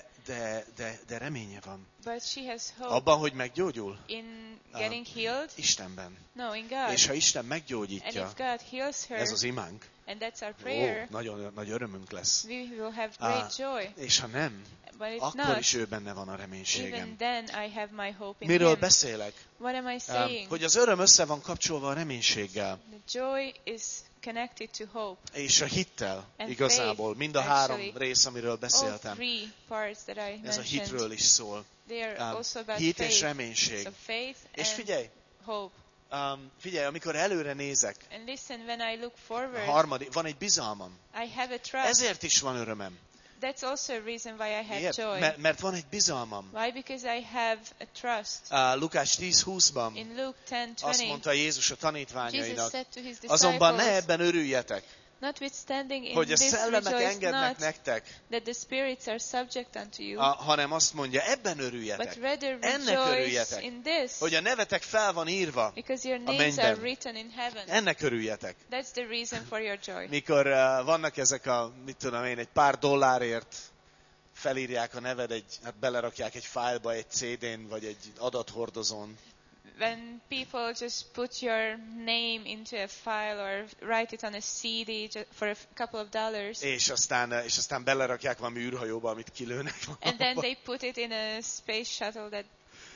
de reménye van. But she has hope Abban, hogy meggyógyul? in getting healed. Istenben. No, in God. És ha Isten And meggyógyítja, if God heals her, ez az imánk, and that's our prayer, nagyon nagy örömünk lesz. we will have great joy. És ha nem, But if akkor not, is ő benne van a even reménységem. then I have my hope in Miről Him. beszélek? What am I saying? Hogy az öröm össze van kapcsolva a reménységgel. The joy is connected to hope. És a hittel And igazából. faith, Mind a három actually. rész, amiről All beszéltem. three parts that I Ez a hitről mentioned, is szól. they are also about Hit és faith. reménység. So faith És and figyelj, hope. figyelj, amikor előre nézek, And listen, when I look forward, van egy bizalmam. I have a trust. Ezért is van örömem. That's also a reason why I have Miért? joy. Mert van egy bizalmam. Why? Because I have a trust. Lukács 10:20-ban In Luke azt 10:20, mondta Jézus a Jesus tanítványainak, said to his azonban ne disciples, ebben örüljetek, notwithstanding in hogy a this szellemek rejoice engednek not nektek, that the spirits are subject unto you, hanem azt mondja, ebben but örüljetek, rather ennek rejoice örüljetek, in this, hogy a nevetek fel van írva, because your a names are mennyben. written in heaven. Ennek örüljetek. That's the reason for your joy. Mikor vannak ezek a, mit tudom én, egy pár dollárért felírják a neved, hát belerakják egy fájlba, egy CD-n, vagy egy adathordozón, When people just put your name into a file or write it on a CD for a couple of dollars, és aztán belerakják valami űrhajóba, amit kilőnek. and then they put it in a space shuttle that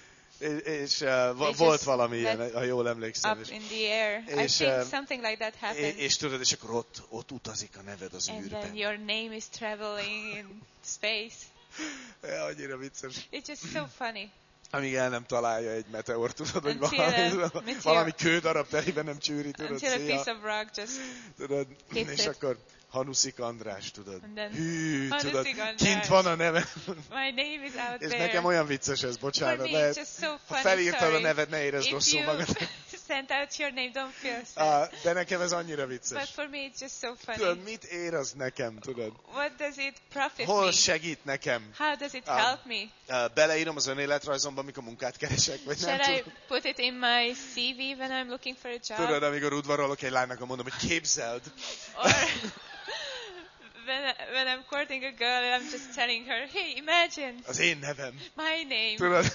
És just volt valami ilyen, let ha jól emlékszem. up in the air. I És, think something like that happened. És tudod, és akkor ott utazik a neved az And then űrben. your name is traveling in space. Annyira vicces. It's just so funny. Amíg el nem találja egy meteor, tudod, hogy Until valami kődarab teljében nem csűri, tudod, Until a szia. piece of rock just Tudod, hits és it. akkor Hanuszik András, tudod. And then Hű, Hanuszik tudod, András. kint van a neve. My name is out És there. nekem olyan vicces ez, For bocsánat. me, it's Lehet, just so ha funny. felírtad a Sorry. neved, ne érezd If rosszul you magad. sent out your name, don't feel sad. De nekem ez annyira But vicces. for me, it's just so funny. Tudod, mit ér az nekem, tudod? What does it profit Hol me? segít nekem? How does it help me? Beleírom az önéletrajzomba, amikor munkát keresek, vagy nem Should I tudom. put it in my CV when I'm looking for a job? Tudod, amikor udvarolok egy lánynak, mondom, hogy képzeld. Or when I'm courting a girl, I'm just telling her, hey, imagine Az én nevem. my name. Tudod?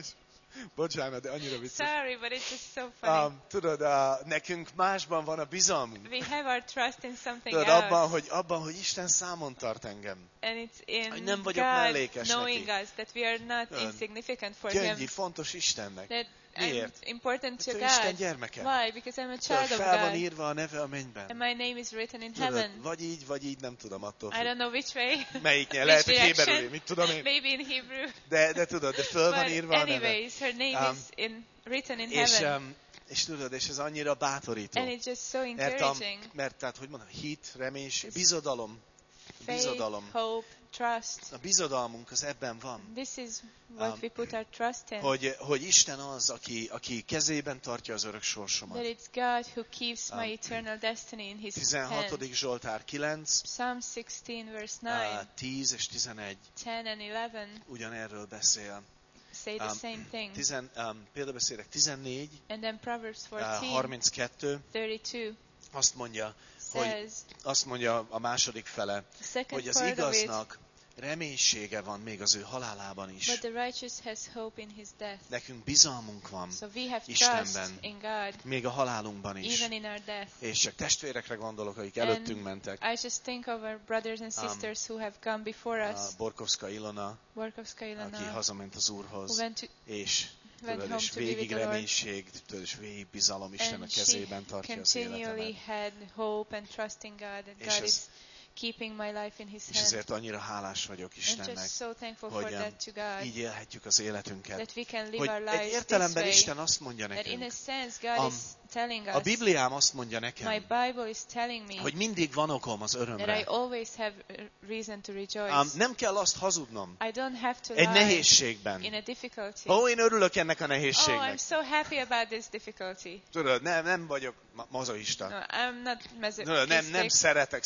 Bocsánat, de annyira vicces. Sorry, but it's just so funny. Tudod, nekünk másban van a bizalmunk. We have our trust in something Tudod, else. abban, hogy Isten számon tart engem. And it's in hogy nem vagyok God mellékes knowing neki. us that we are not Tudod, insignificant for Gyöngyi, Him. fontos Istennek. That Miért? I'm important to Mert ő Isten God. gyermeke. Why? Because I'm a Tudod, child of fel van God. írva a neve a mennyben. And my name is written in Tudod, heaven. vagy így, nem tudom attól. I don't know which way. Melyik nyelv? Which Lehet, hogy direction? héberül, mit tudom én. Maybe in Hebrew. De tudod, de föl van But írva a neve. anyways, her name is written in És, heaven. és tudod, és ez annyira bátorító. And it's just so Mert, encouraging. mert tehát, hogy mondom, hit, reménység, bizodalom. Faith, Bizodalom. hope, trust. A bizodalmunk az ebben van. This is what we put our trust in. Hogy Isten az, aki kezében tartja az örök sorsomat. That it's God who keeps my eternal destiny in His 16. hand. Zsoltár 9, Psalm 16 verse 9, 10 és 11 10 and 11 ugyanerről beszél. say the same thing. Példabeszédek 14, And then Proverbs 14, 32 32 azt mondja, says, azt mondja a második fele, the second hogy az part of it, igaznak reménysége van még az ő halálában is. but the righteous has hope in his death. Nekünk bizalmunk van, So we have Istenben. trust in God, még a halálunkban is. even in our death. És csak testvérekre gondolok, akik előttünk mentek. I just think of our brothers and sisters who have gone before us. Borkovska Ilona, Borkovska aki Ilona, hazament az who Úrhoz, went to és went tudod, home és to be with végig the Lord. reménység, tudod, és végig bizalom Isten a And she kezében tartja az continually életemet. had hope and trust in God, that És God ez- is keeping my life in His És hand. ezért annyira hálás vagyok I'm Istennek, just so thankful hogy for that to God, így élhetjük az életünket. that we can live Hogy our egy lives this értelemben way. Isten azt mondja That in a nekünk, sense God is telling a us, Bibliám azt mondja my nekem, Bible is telling me hogy mindig van okom az that I örömre. always have a reason to rejoice. Nem kell azt hazudnom I don't have to egy lie nehézségben. in a difficulty. Én örülök ennek a Oh, nehézségnek. I'm so happy about this difficulty. Tudod, nem vagyok mazoista. No, I'm not Tudod, nem masochistic. szeretek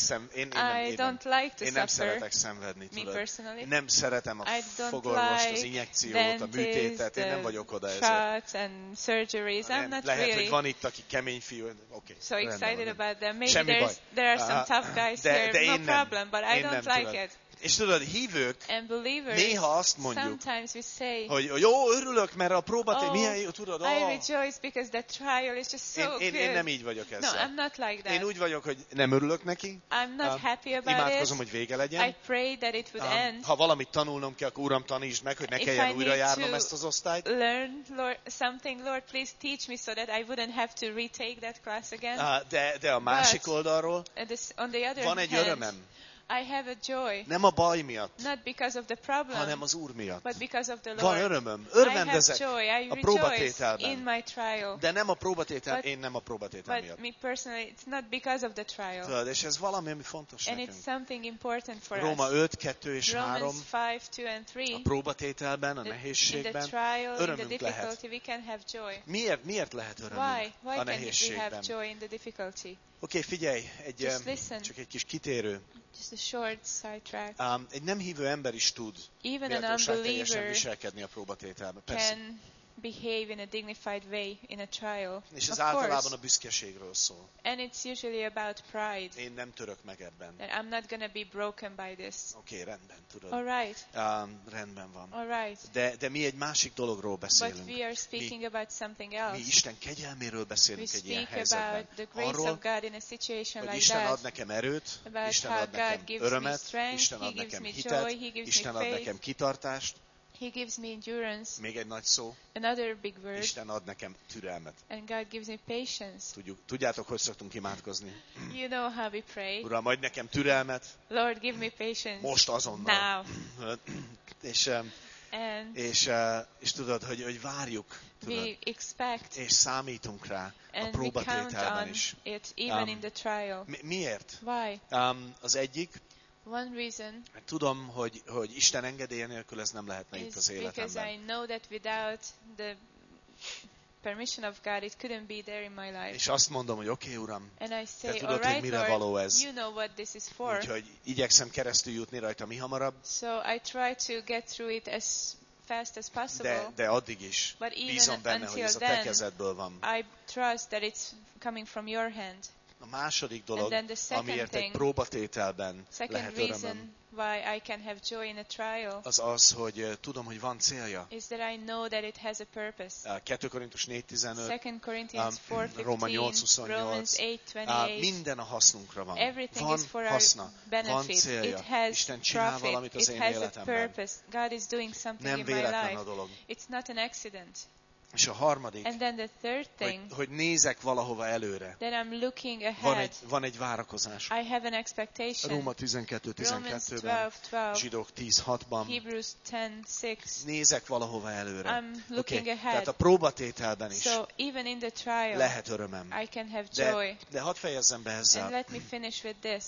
I don't like to én nem suffer. szeretek szenvedni, Me tudod. personally. Nem szeretem a I don't fogorvost, az like injekciót, a műtétet, én nem vagyok oda ezért. shots and surgeries. I'm not Lehet, really hogy van itt, aki kemény fiú. Okay, so excited about them. Maybe Semmi baj. there are some tough guys de here, én no nem. problem, but I Én don't nem, like tudod. it. És tudod, hívők, And believers, néha azt mondjuk, sometimes we say, hogy jó, örülök, mert a próbatér, Oh, milyen jó, tudod, I rejoice because that trial is just so én good. nem így vagyok No, ezzel. I'm not like that. Én úgy vagyok, hogy nem örülök neki, I'm not happy about imádkozom, it. hogy vége I legyen. pray that it would end. Ha valamit tanulnom kell, akkor Uram, tanítsd meg, hogy ne If kelljen I újra need járnom to ezt az osztályt. Learn something, Lord, please teach me so that I wouldn't have to retake that class again. De a másik oldalról On the other van egy hand, örömem. I have a joy, Nem a baj miatt, not because of the problem, hanem az Úr miatt. but because of the Van Lord. örömöm, I have örvendezek joy, I a rejoice in próbatételben. my trial. De nem a próbatétel, But- én nem a próbatétel But miatt. me personally, it's not because of the trial. Tudod, és ez valami, ami fontos And it's nekünk. something important for Róma us. 5, 2 és 3, Romans 5, 2 and 3. a próbatételben, a In the nehézségben. trial, in the örömünk lehet. difficulty, we can have joy. Miért lehet Why? örömünk Why a can we have nehézségben? joy in the difficulty? Oké, figyelj, Just listen. csak egy kis kitérő. Just a short sidetrack. Egy nem hívő ember is tud Even an méltóságteljesen unbeliever viselkedni a próbatételben. Persze. can behave in a dignified way in a trial. És ez Of általában course. a büszkeségről szól. And it's usually about pride. Én nem török meg ebben. That I'm not going to be broken by this. Oké, rendben, tudod. All right. Rendben van. All right. De mi egy másik dologról But beszélünk. we are speaking about something Mi else. Isten kegyelméről We beszélünk egy ilyen speak helyzetben. about the grace Arról, of God in a situation hogy like Isten ad that. nekem erőt, About Isten how ad nekem God gives me örömet, strength, Isten He ad gives nekem me hitet, joy, He gives Isten me ad faith, nekem kitartást, He gives me endurance. még egy nagy szó, Another big word. Isten ad nekem türelmet. And God gives me patience. Tudjátok, hogy szoktunk imádkozni? You know how we pray. Uram, adj nekem türelmet, Lord, give me patience. most azonnal. Now. és tudod, hogy várjuk, tudod, we expect és számítunk rá a and we count próbatételben on is. it even in the trial. Miért? Why? Az egyik, One reason tudom, hogy Isten engedélye nélkül ez nem lehetne itt is az because életemben. I know that without the permission of God it couldn't be there in my life. És azt mondom, hogy oké, Uram, And I te say, tudod, all hogy right, mire való Lord, ez. you know what this is for. Úgyhogy igyekszem keresztül jutni rajta mi hamarabb, So I try to get through it as fast as possible. de addig is But even bízom benne, hogy ez a te until then, kezedből van. I trust that it's coming from your hand. A második And dolog, then the second amiért egy thing, próbatételben second lehet örömöm, reason why I can have joy in a trial az az, hogy tudom, hogy van célja. is that I know that it has a purpose. 2 Korintus 4:15, 2 Corinthians Róma 4:15, 8:28, Romans 8:28. minden a hasznunkra van. Everything Van is for our haszna, van benefit. célja. It has Isten csinál valamit profit. az It én has a életemben. purpose. God is doing something Nem in my véletlen life. a dolog. It's not an accident. És a harmadik, And then the third thing, hogy nézek valahova előre. that I'm looking Van ahead. egy várakozás. I have an expectation. Róma Romans 12:12-ben, 12:12, Zsidók 10:6-ban. Hebrews 10:6. Nézek valahova előre. I'm looking Oké? ahead. Tehát a próbatételben is So even in the trial, lehet örömem. I can have joy. De hadd fejezzem be And ezzel. let me finish with this.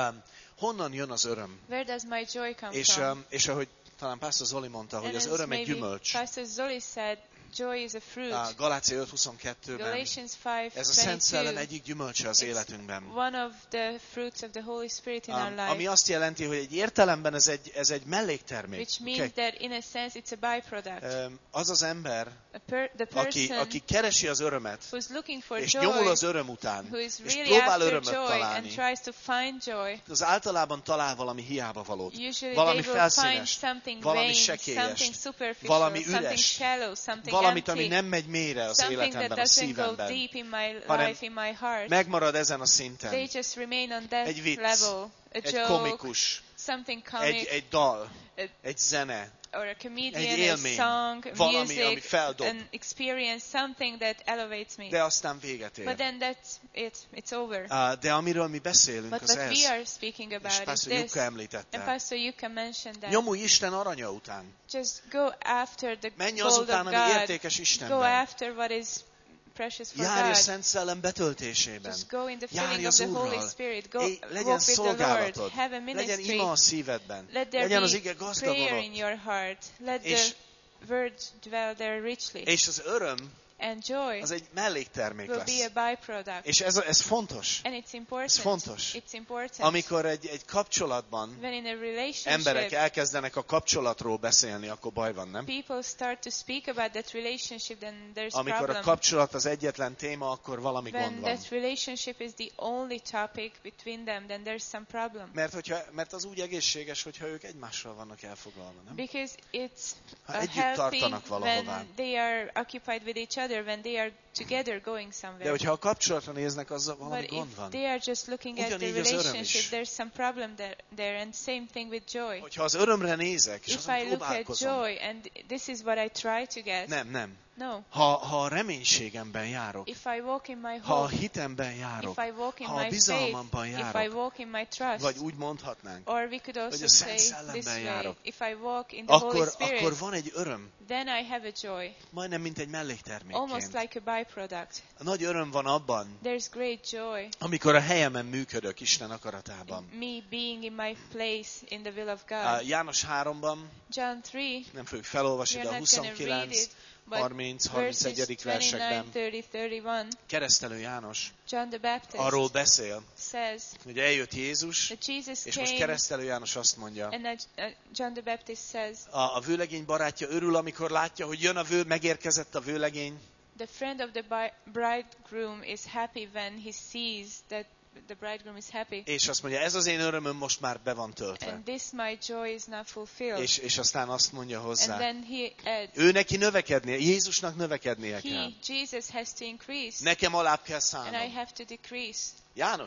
Honnan jön az öröm? Where does my joy come És, from? és ahogy talán Pastor Zoli mondta, hogy And az as öröm egy maybe gyümölcs. Pastor Zoli said, joy is a fruit. Galácia 5:22-ben Galatians ez a Szent Szellem 5:22. egyik gyümölcse az It's életünkben. one of the fruits of the Holy Spirit in our life. Ami azt jelenti, hogy egy értelemben ez egy melléktermék. Which means Okay? that in a sense it's a byproduct. Az az ember, The person aki keresi az örömet, who's looking for és joy, nyomul az öröm után, who is és really próbál after örömöt joy and találni, tries to find joy, az általában talál valami hiába valót. usually Valami they will find felszínes, something valami vain, sekélyes, something superficial, valami something üres, shallow, something valamit, ami empty, nem megy mélyre az something that életemben, a doesn't go szívemben, deep in my hanem life, in my heart. megmarad ezen a They szinten. just remain on that Egy vicc, level. A egy joke, komikus, something comic, egy dal, a- egy zene, or a egy comedian, a élmény, song, valami, ami music, feldob. an experience, something that elevates me. de aztán véget But ér. then that's it. It's over. De amiről mi beszélünk, But az what ez. we are speaking És about is Pastor this. Jukka And említette. Pastor Yuka mentioned that. Nyomulj Isten aranya után. Just go after the Menj gold of azután, ami God. értékes Go Istenben. after what is precious for Járj a God. Szent Szellem betöltésében. Just go in the Járj filling of az the Holy Úrral. Spirit. Go Legyen walk with the Lord. szolgálatod. Have a Legyen ministry. ima a szívedben. Let there Legyen az be ige prayer gazdagon in ott. your heart. Let És- the word dwell there richly. És az öröm, And joy az egy melléktermék will be lesz. a byproduct. És ez fontos. And it's important. Ez fontos. It's important. Amikor egy kapcsolatban When in a relationship, emberek elkezdenek a kapcsolatról beszélni, akkor baj van, nem? people start to speak about that relationship, then there's Amikor a problem. kapcsolat az egyetlen téma, akkor valami When gond van. that relationship is the only topic between them, then there's some problem. Mert az úgy egészséges, hogyha ők egymással vannak elfoglalva, nem? Because it's Ha együtt healthy tartanak valahová. when they are occupied with each other, when they are together going De somewhere. hogyha a kapcsolatra néznek, azzal valami But gond if van. they are just looking at the Ugyanígy az öröm relationship, is. there's some problem there, and same thing with joy. Hogyha az örömre nézek, és If azon I look at próbálkozom. joy, and this is what I try to get, Nem. no. Ha a reménységemben járok, If I walk in my ha a hope, hitemben járok, if I walk in ha a my bizalmamban faith, if I járok, walk in my trust, vagy úgy mondhatnánk, or we could also a Szent say Szellemben this way, járok, if I walk in the Holy akkor Spirit, van egy öröm, then I have a joy, majdnem mint egy almost melléktermékként. like a byproduct. A nagy öröm van abban, There's great joy amikor a helyemen működök Isten akaratában. in me being in my place in the will of God. János 3-ban, John 3, nem fogjuk felolvasni, we de are a not going to read 29, it, but 30, verses 31. 29, versekben 30, 31, keresztelő János John the Baptist arról beszél, says hogy eljött Jézus, that Jesus és most came, keresztelő János azt mondja, and John the Baptist says, a vőlegény barátja örül, amikor látja, hogy jön a megérkezett a vőlegény, the friend of the bridegroom is happy when he sees that the bridegroom is happy. és azt mondja, ez az én örömöm most már be van töltve. And this my joy is not fulfilled. És aztán azt mondja And hozzá, then he adds, ő neki növekednie, Jézusnak növekednie kell. Jesus has to increase, Nekem alább kell and I szállnom. have to decrease. János,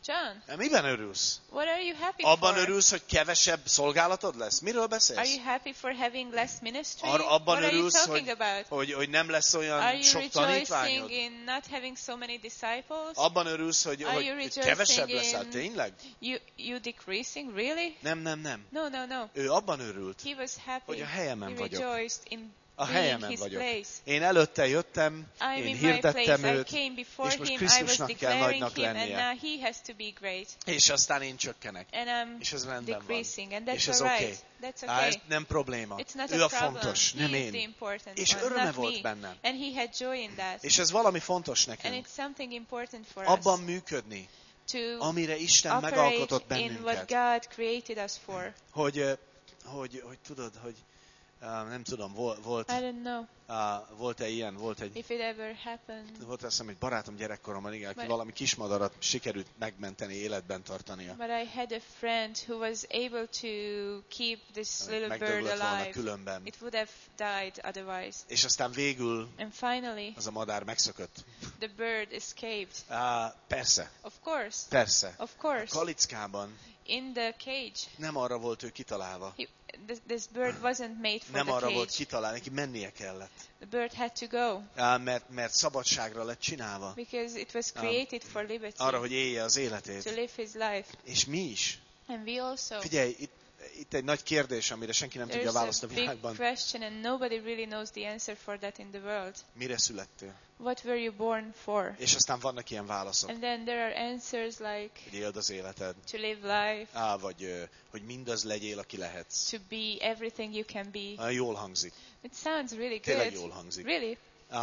John, Miben örülsz? what are you happy Abban for? örülsz, hogy kevesebb szolgálatod lesz? Miről Are beszélsz? you happy for having less ministry? Abban What are you örülsz, talking about? hogy nem lesz Are olyan you sok rejoicing tanítványod? in not having so many disciples? Abban örülsz, hogy Are you hogy rejoicing kevesebb in- leszel? Tényleg? You decreasing? Really? Nem. No. Ő abban örült, He was happy. hogy a helyemen He vagyok. rejoiced in A being helyemen his vagyok. place. Én előtte jöttem, I'm én in my hirdettem place. I őt, came before és most him. I was Krisztusnak kell declaring nagynak him, and lennie. now he has to be great. És aztán én csökkenek. And I'm És ez rendben van. decreasing, and És that's ez all oké. right. That's Ez okay. nem probléma. It's not Ő a a problem. fontos, He nem is the én. important És one, öröme not volt me. bennem. And he had joy in that. És ez valami fontos And nekünk. it's something important for Abban us működni, to amire Isten operate megalkotott in what bennünket. God created us for. Hogy tudod, hogy nem tudom, I don't know volt-e ilyen, volt if it ever happened, azt hiszem, egy barátom gyerekkoromban, igen, aki But- valami kismadarat sikerült megmenteni, életben tartania. but I had a friend who was able to keep this little bird Megdöglött volna alive. különben. It would have died otherwise. És aztán végül And finally, az a madár megszökött. the bird escaped. Persze, Of course. persze. Of A course. kalickában In the cage. nem arra volt ő kitalálva. This bird wasn't made for Nem the arra volt cage. kitalálva, neki mennie kellett. The bird had to go Mert szabadságra lett csinálva. because it was created for liberty, Arra, hogy élje az to életét. live his life. És mi is. And we also. Figyelj, itt egy nagy kérdés, amire senki nem tudja a There's választ a a big világban. question and nobody really knows the answer for that in the world. Mire születtél? What were you born for? És aztán vannak ilyen válaszok. And then there are answers like Hogy éld az életed. to live life, Vagy hogy mindaz legyél, aki lehetsz. to be everything you can be. Jól hangzik. It sounds really Tényleg good. jól hangzik. Really.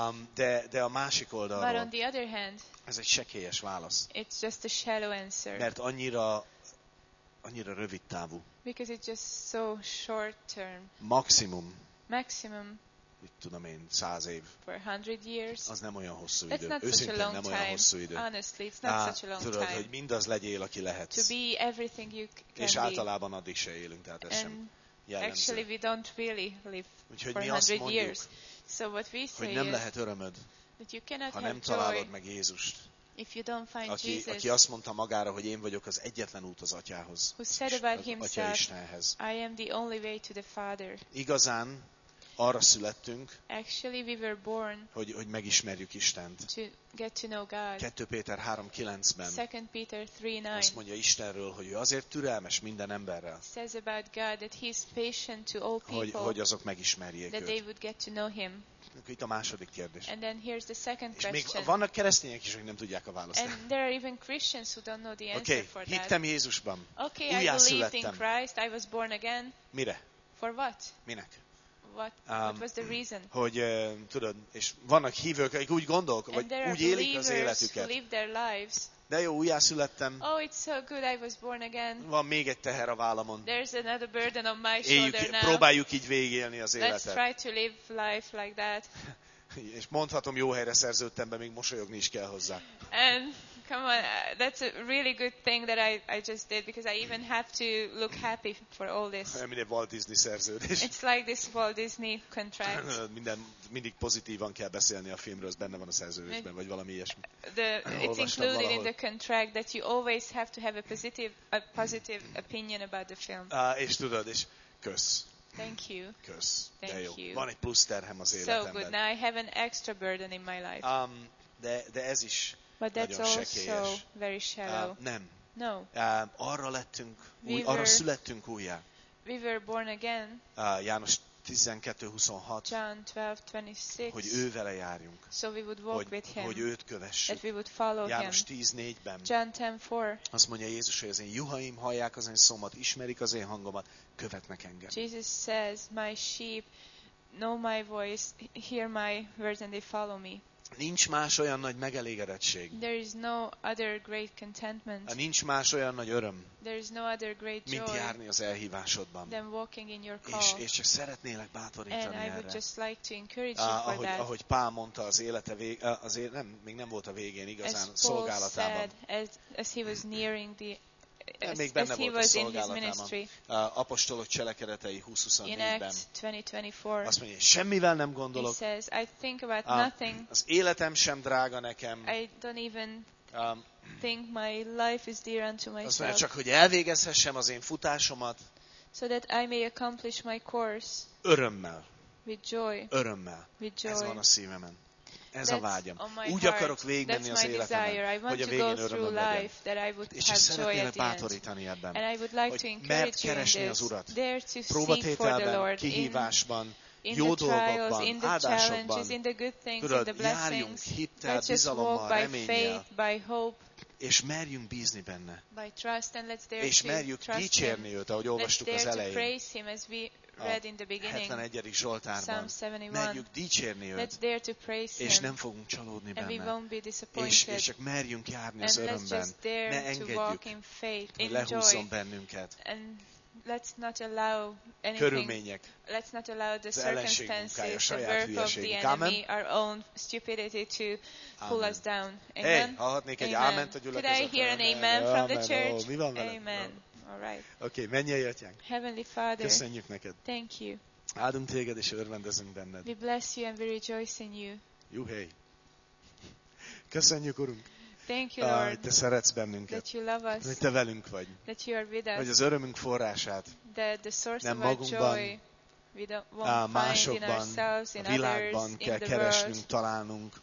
De a másik But oldalról on the other hand, ez egy sekélyes válasz. it's just a shallow answer Mert annyira rövid távú. because it's just so short term. Maximum, Maximum mit tudom én, 100 év. for 100 years. Az nem olyan hosszú That's idő. not such a Őszintén long nem olyan time. hosszú idő. Honestly, it's not such a long Tudod, hogy time. mindaz legyél, aki To lehetsz. be everything you És can be. általában addig se élünk, tehát ez sem And jellemző. actually we don't really live Úgyhogy for mi azt 100 mondjuk, years. So what we hogy say nem is lehet örömöd, that you cannot ha have nem találod joy meg Jézust, if you don't find aki Jesus, azt mondta magára, hogy én vagyok az egyetlen út az Atyához, who said és about az Atya himself, Istenhez. I am the only way to the Father. Igazán arra születtünk, Actually, we were born hogy megismerjük Istent. to get to know God. 2 Péter 3:9-ben 2 Peter 3:9 azt mondja Istenről, hogy ő azért türelmes minden emberrel, says about God that He is patient to all people, hogy azok megismerjék that they őt. would get to know Him. Itt a második kérdés. And then here's the second És még question. vannak keresztények is, hogy nem tudják a választ. And there are even Christians who don't know the answer Oké, for that. hittem Jézusban. Okay, I believed in Újjászülettem. Christ. I was born again. Mire? For what? Minek? What was the reason? Hogy tudod, és vannak hívők, akik úgy gondolkodnak, And there vagy are úgy élik az believers who életüket. live their lives. De jó, újjászülettem, Oh, it's so good I was born again. van még egy teher a vállamon. There's another burden on my Éljük, shoulder now. próbáljuk így végigélni az Let's életet. try to live life like that. És mondhatom, jó helyre szerződtem be, még mosolyogni is kell hozzá. And come on, that's a really good thing that I just did because I even have to look happy for all this. Minden Walt Disney szerződés. It's like this Walt Disney contract. Mindig pozitívan kell beszélni a filmről, az benne van a szerződésben, vagy valami ilyesmi. It's Olvastam included in valahol. the contract that you always have to have a positive opinion about the film. És tudod, és kösz. Thank you. Kösz. De Thank jó. you. Van egy plusz terhem az So good. életemben. Now I have an extra burden in my life. De ez is But that's nagyon also sekélyes. very shallow. Nem. No. Arra lettünk, We arra were- születtünk újjá. We were born again, János 12:26, John 12:26. hogy ő vele járjunk, So we would walk with him, hogy őt kövessük. that we would follow him. János 10:4-ben John 10:4. azt mondja Jézus, hogy az én juhaim hallják az én szómat, ismerik az én hangomat, követnek engem. Jesus says, my sheep know my voice, hear my words and they follow me. Nincs más olyan nagy megelégedettség. There is no other great contentment. Nincs más olyan nagy öröm, There is no other great mint joy járni az elhívásodban. than walking in your call. És csak szeretnélek bátorítani And I would erre. just like to encourage you for that. Ahogy Pál mondta, az élete még nem volt a végén igazán As Paul szolgálatában. said, as he was nearing the Még as benne he volt a was in his szolgálatában. ministry Apostolok cselekedetei in 20:24-ben. Acts 20:24. Azt mondja, semmivel nem He gondolok, says, I think about nothing. az életem sem drága nekem, I don't even think my life is dear unto Azt mondja, myself, csak hogy elvégezhessem az én futásomat so that I may accomplish my course örömmel. with joy. Örömmel. With Ez joy. van a szívemen. Ez a That's vágyam. on my Úgy heart. akarok végigmenni That's az my életemen, desire. I want hogy a to végén go through örömöm legyen. life that I would És have joy szeretnélek at the end. bátorítani ebben, And I would like to hogy encourage mert you in keresni az this. Urat. Dare to seek for the Próbatételben, Lord kihívásban, in jó the trials, dolgokban, in the áldásokban. challenges, in the good things, in Tudod, the járjunk blessings. hittel, Let's just walk bizalommal, by reménnyel, faith, by hope, és merjünk bízni benne. by trust, and let's dare És to merjük trust Him. dicsérni őt, ahogy Let's olvastuk az dare to elején. praise Him as we read in the beginning. 71. Zsoltárban. Psalm 71. Merjük dicsérni Let's őt, dare to praise és Him, nem fogunk csalódni and we benne. won't be És disappointed. csak merjünk járni az And let's örömben. just Ne dare to walk engedjük, in faith, hogy in lehúzzon joy, bennünket. and let's not allow anything. Körülmények. Let's not allow the Az ellenség munkája, circumstances, the saját work of the hülyeségünk. enemy, Amen? our own stupidity to pull Amen. us down. Hey, Amen. hallhatnék egy Amen. áment a Could I gyülekezetben? hear an amen from the Amen. church? Ó, mi van veled? Amen. All right. Oké, menjél, atyánk. Heavenly Father, Köszönjük neked. thank you. Áldunk téged, és örvendezünk benned. We bless you and we rejoice in you. Juhé. Köszönjük, Urunk, Thank you, hogy Lord, te szeretsz bennünket, that you love hogy us, te velünk vagy, that you are with hogy us, az örömünk forrását that the source nem of our magunkban, joy we won't find in másokban, ourselves, a in világban others, kell in the keresnünk, world, találnunk,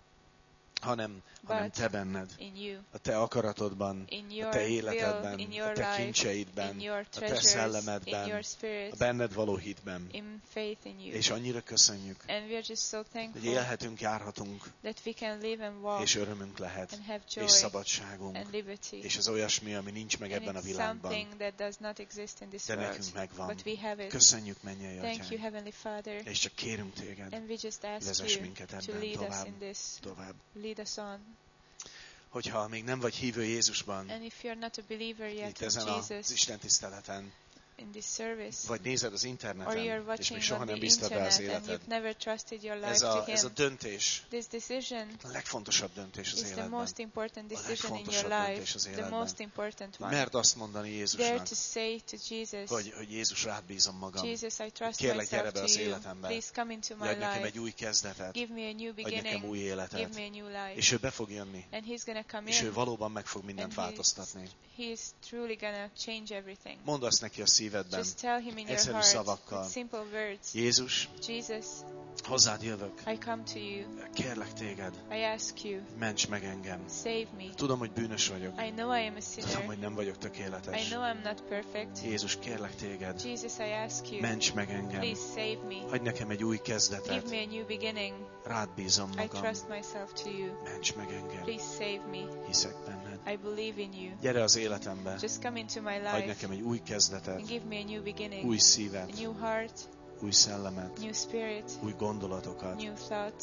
hanem but te benned, in you, a te akaratodban, in a your te will, életedben, in a your te life, kincseidben, in your a te treasures, in szellemedben, your a spirit, benned való hitben. in faith in you. És annyira köszönjük, And we are just so hogy thankful élhetünk, járhatunk, that we can live and walk és örömünk lehet, and have joy és szabadságunk, and liberty. és ez olyasmi, ami nincs meg And ebben a it's világban, something that does not exist in this de world, nekünk megvan. but we have it. Köszönjük, mennyei Thank you, atyánk, Heavenly Father, és csak kérünk téged, and we just ask vezess you minket to ebben lead us tovább, in this, tovább. lead us on. Hogyha még nem vagy hívő Jézusban, And if you're not a believer yet itt in ezen az Jesus, Isten tiszteleten, in this service, vagy nézed az or you're interneten, és még watching soha on nem the bíztad be az internet and életed. you've never trusted your life Ez to a Him, döntés this decision a legfontosabb döntés az is the életben. most important A decision in your legfontosabb life, döntés az the életben. most important Hogy one. Mert azt mondani Dare Jézusnak, to say to Jesus, hogy Jézus, rád bízom magam. Jesus, I trust Kérlek, gyere myself be to az you. életembe. Please come into my Adj nekem life. egy új kezdetet, Give me a new adj nekem beginning. új Give életet. me a new life. És ő be fog jönni, And He's going to come és ő in. valóban meg fog mindent And változtatni. He's truly going to change everything. Mondd azt neki a szívedben, Just tell Him in your egyszerű heart szavakkal. with simple words. Jézus, Jesus, hozzád jövök. I come to you. Kérlek téged, I ask you, ments meg engem. save me. Tudom, hogy bűnös vagyok. I know I am a Tudom, sinner. hogy nem vagyok I tökéletes. know I'm not perfect. Jézus, kérlek téged, Jesus, I ask you, ments meg engem. please save me. Adj nekem egy új Give kezdetet. me a new beginning. Rád bízom I magam. trust myself to you. Ments meg engem. Please save me. Hiszek benned. I believe in you. Gyere az életembe. Just come into my Adj life nekem egy új and kezdetet. give me a new beginning, Új a szívet. new heart, Új szellemet. new spirit, Új gondolatokat. new thoughts.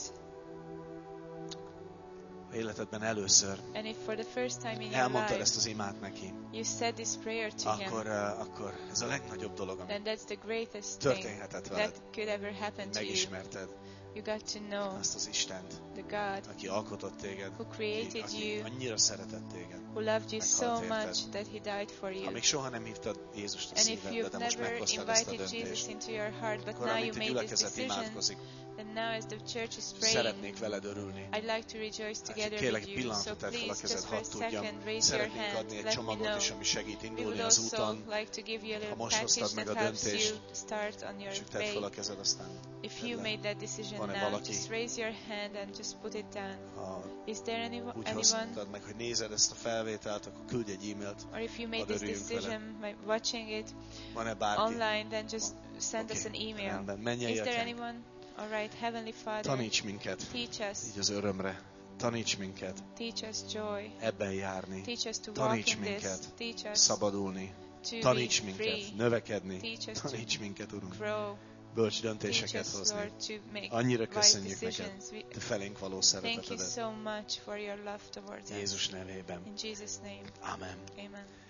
A életedben először And if for the first time in your elmondtad life ezt az imát neki, you said this prayer to Him, akkor ez a legnagyobb dolog, ami then that's the greatest thing történhetett veled. that could ever happen to you. Megismerted You got to know azt az Istent, the God aki alkotott téged, who created aki you, annyira szeretett téged. who loved you so meghalt érted. much that He died for Ha you. még soha nem hívtad Jézust a And if szívedbe, you've de most never meghoztad ezt a invited Jesus döntést, into your heart, but akkor now amint you a made this gyülekezet decision, imádkozik, then now as the church is praying, szeretnék veled örülni. I'd like to rejoice together Kérlek, with egy you. So pillanatot tedd fel a please, kezed, just for a hadd tudjam. second, raise your Szeretnénk hand. adni egy Let me csomagot know. is, ami segít We indulni would az also úton. like to give you a little most hoztad package meg that a helps döntést, you start on your És tedd fel a way. kezed, aztán If you made that decision Van-e now, valaki? just raise your hand and just put it down. ha Is there úgy anyone? hoztad meg, hogy nézed ezt a felvételt, akkor küldj egy e-mailt. Or if you made Hadd this örüljünk vele. decision by watching it Van-e bárki? online, then just send us an email. Rendben, mennyei Is there atyánk, anyone? All right, Heavenly Father, taníts minket teach us. így az örömre. Taníts minket Teach us joy. ebben járni. Teach us to walk Taníts in this. minket Teach us szabadulni. to Taníts be minket free. növekedni. Teach us to Taníts minket, Urunk, grow. bölcs Teach döntéseket us, hozni. Lord, to make Annyira wise köszönjük neked decisions. We te felénk való thank you szeretetedet. so much for your love towards us. Jézus nevében. In Jesus' name, Amen. amen.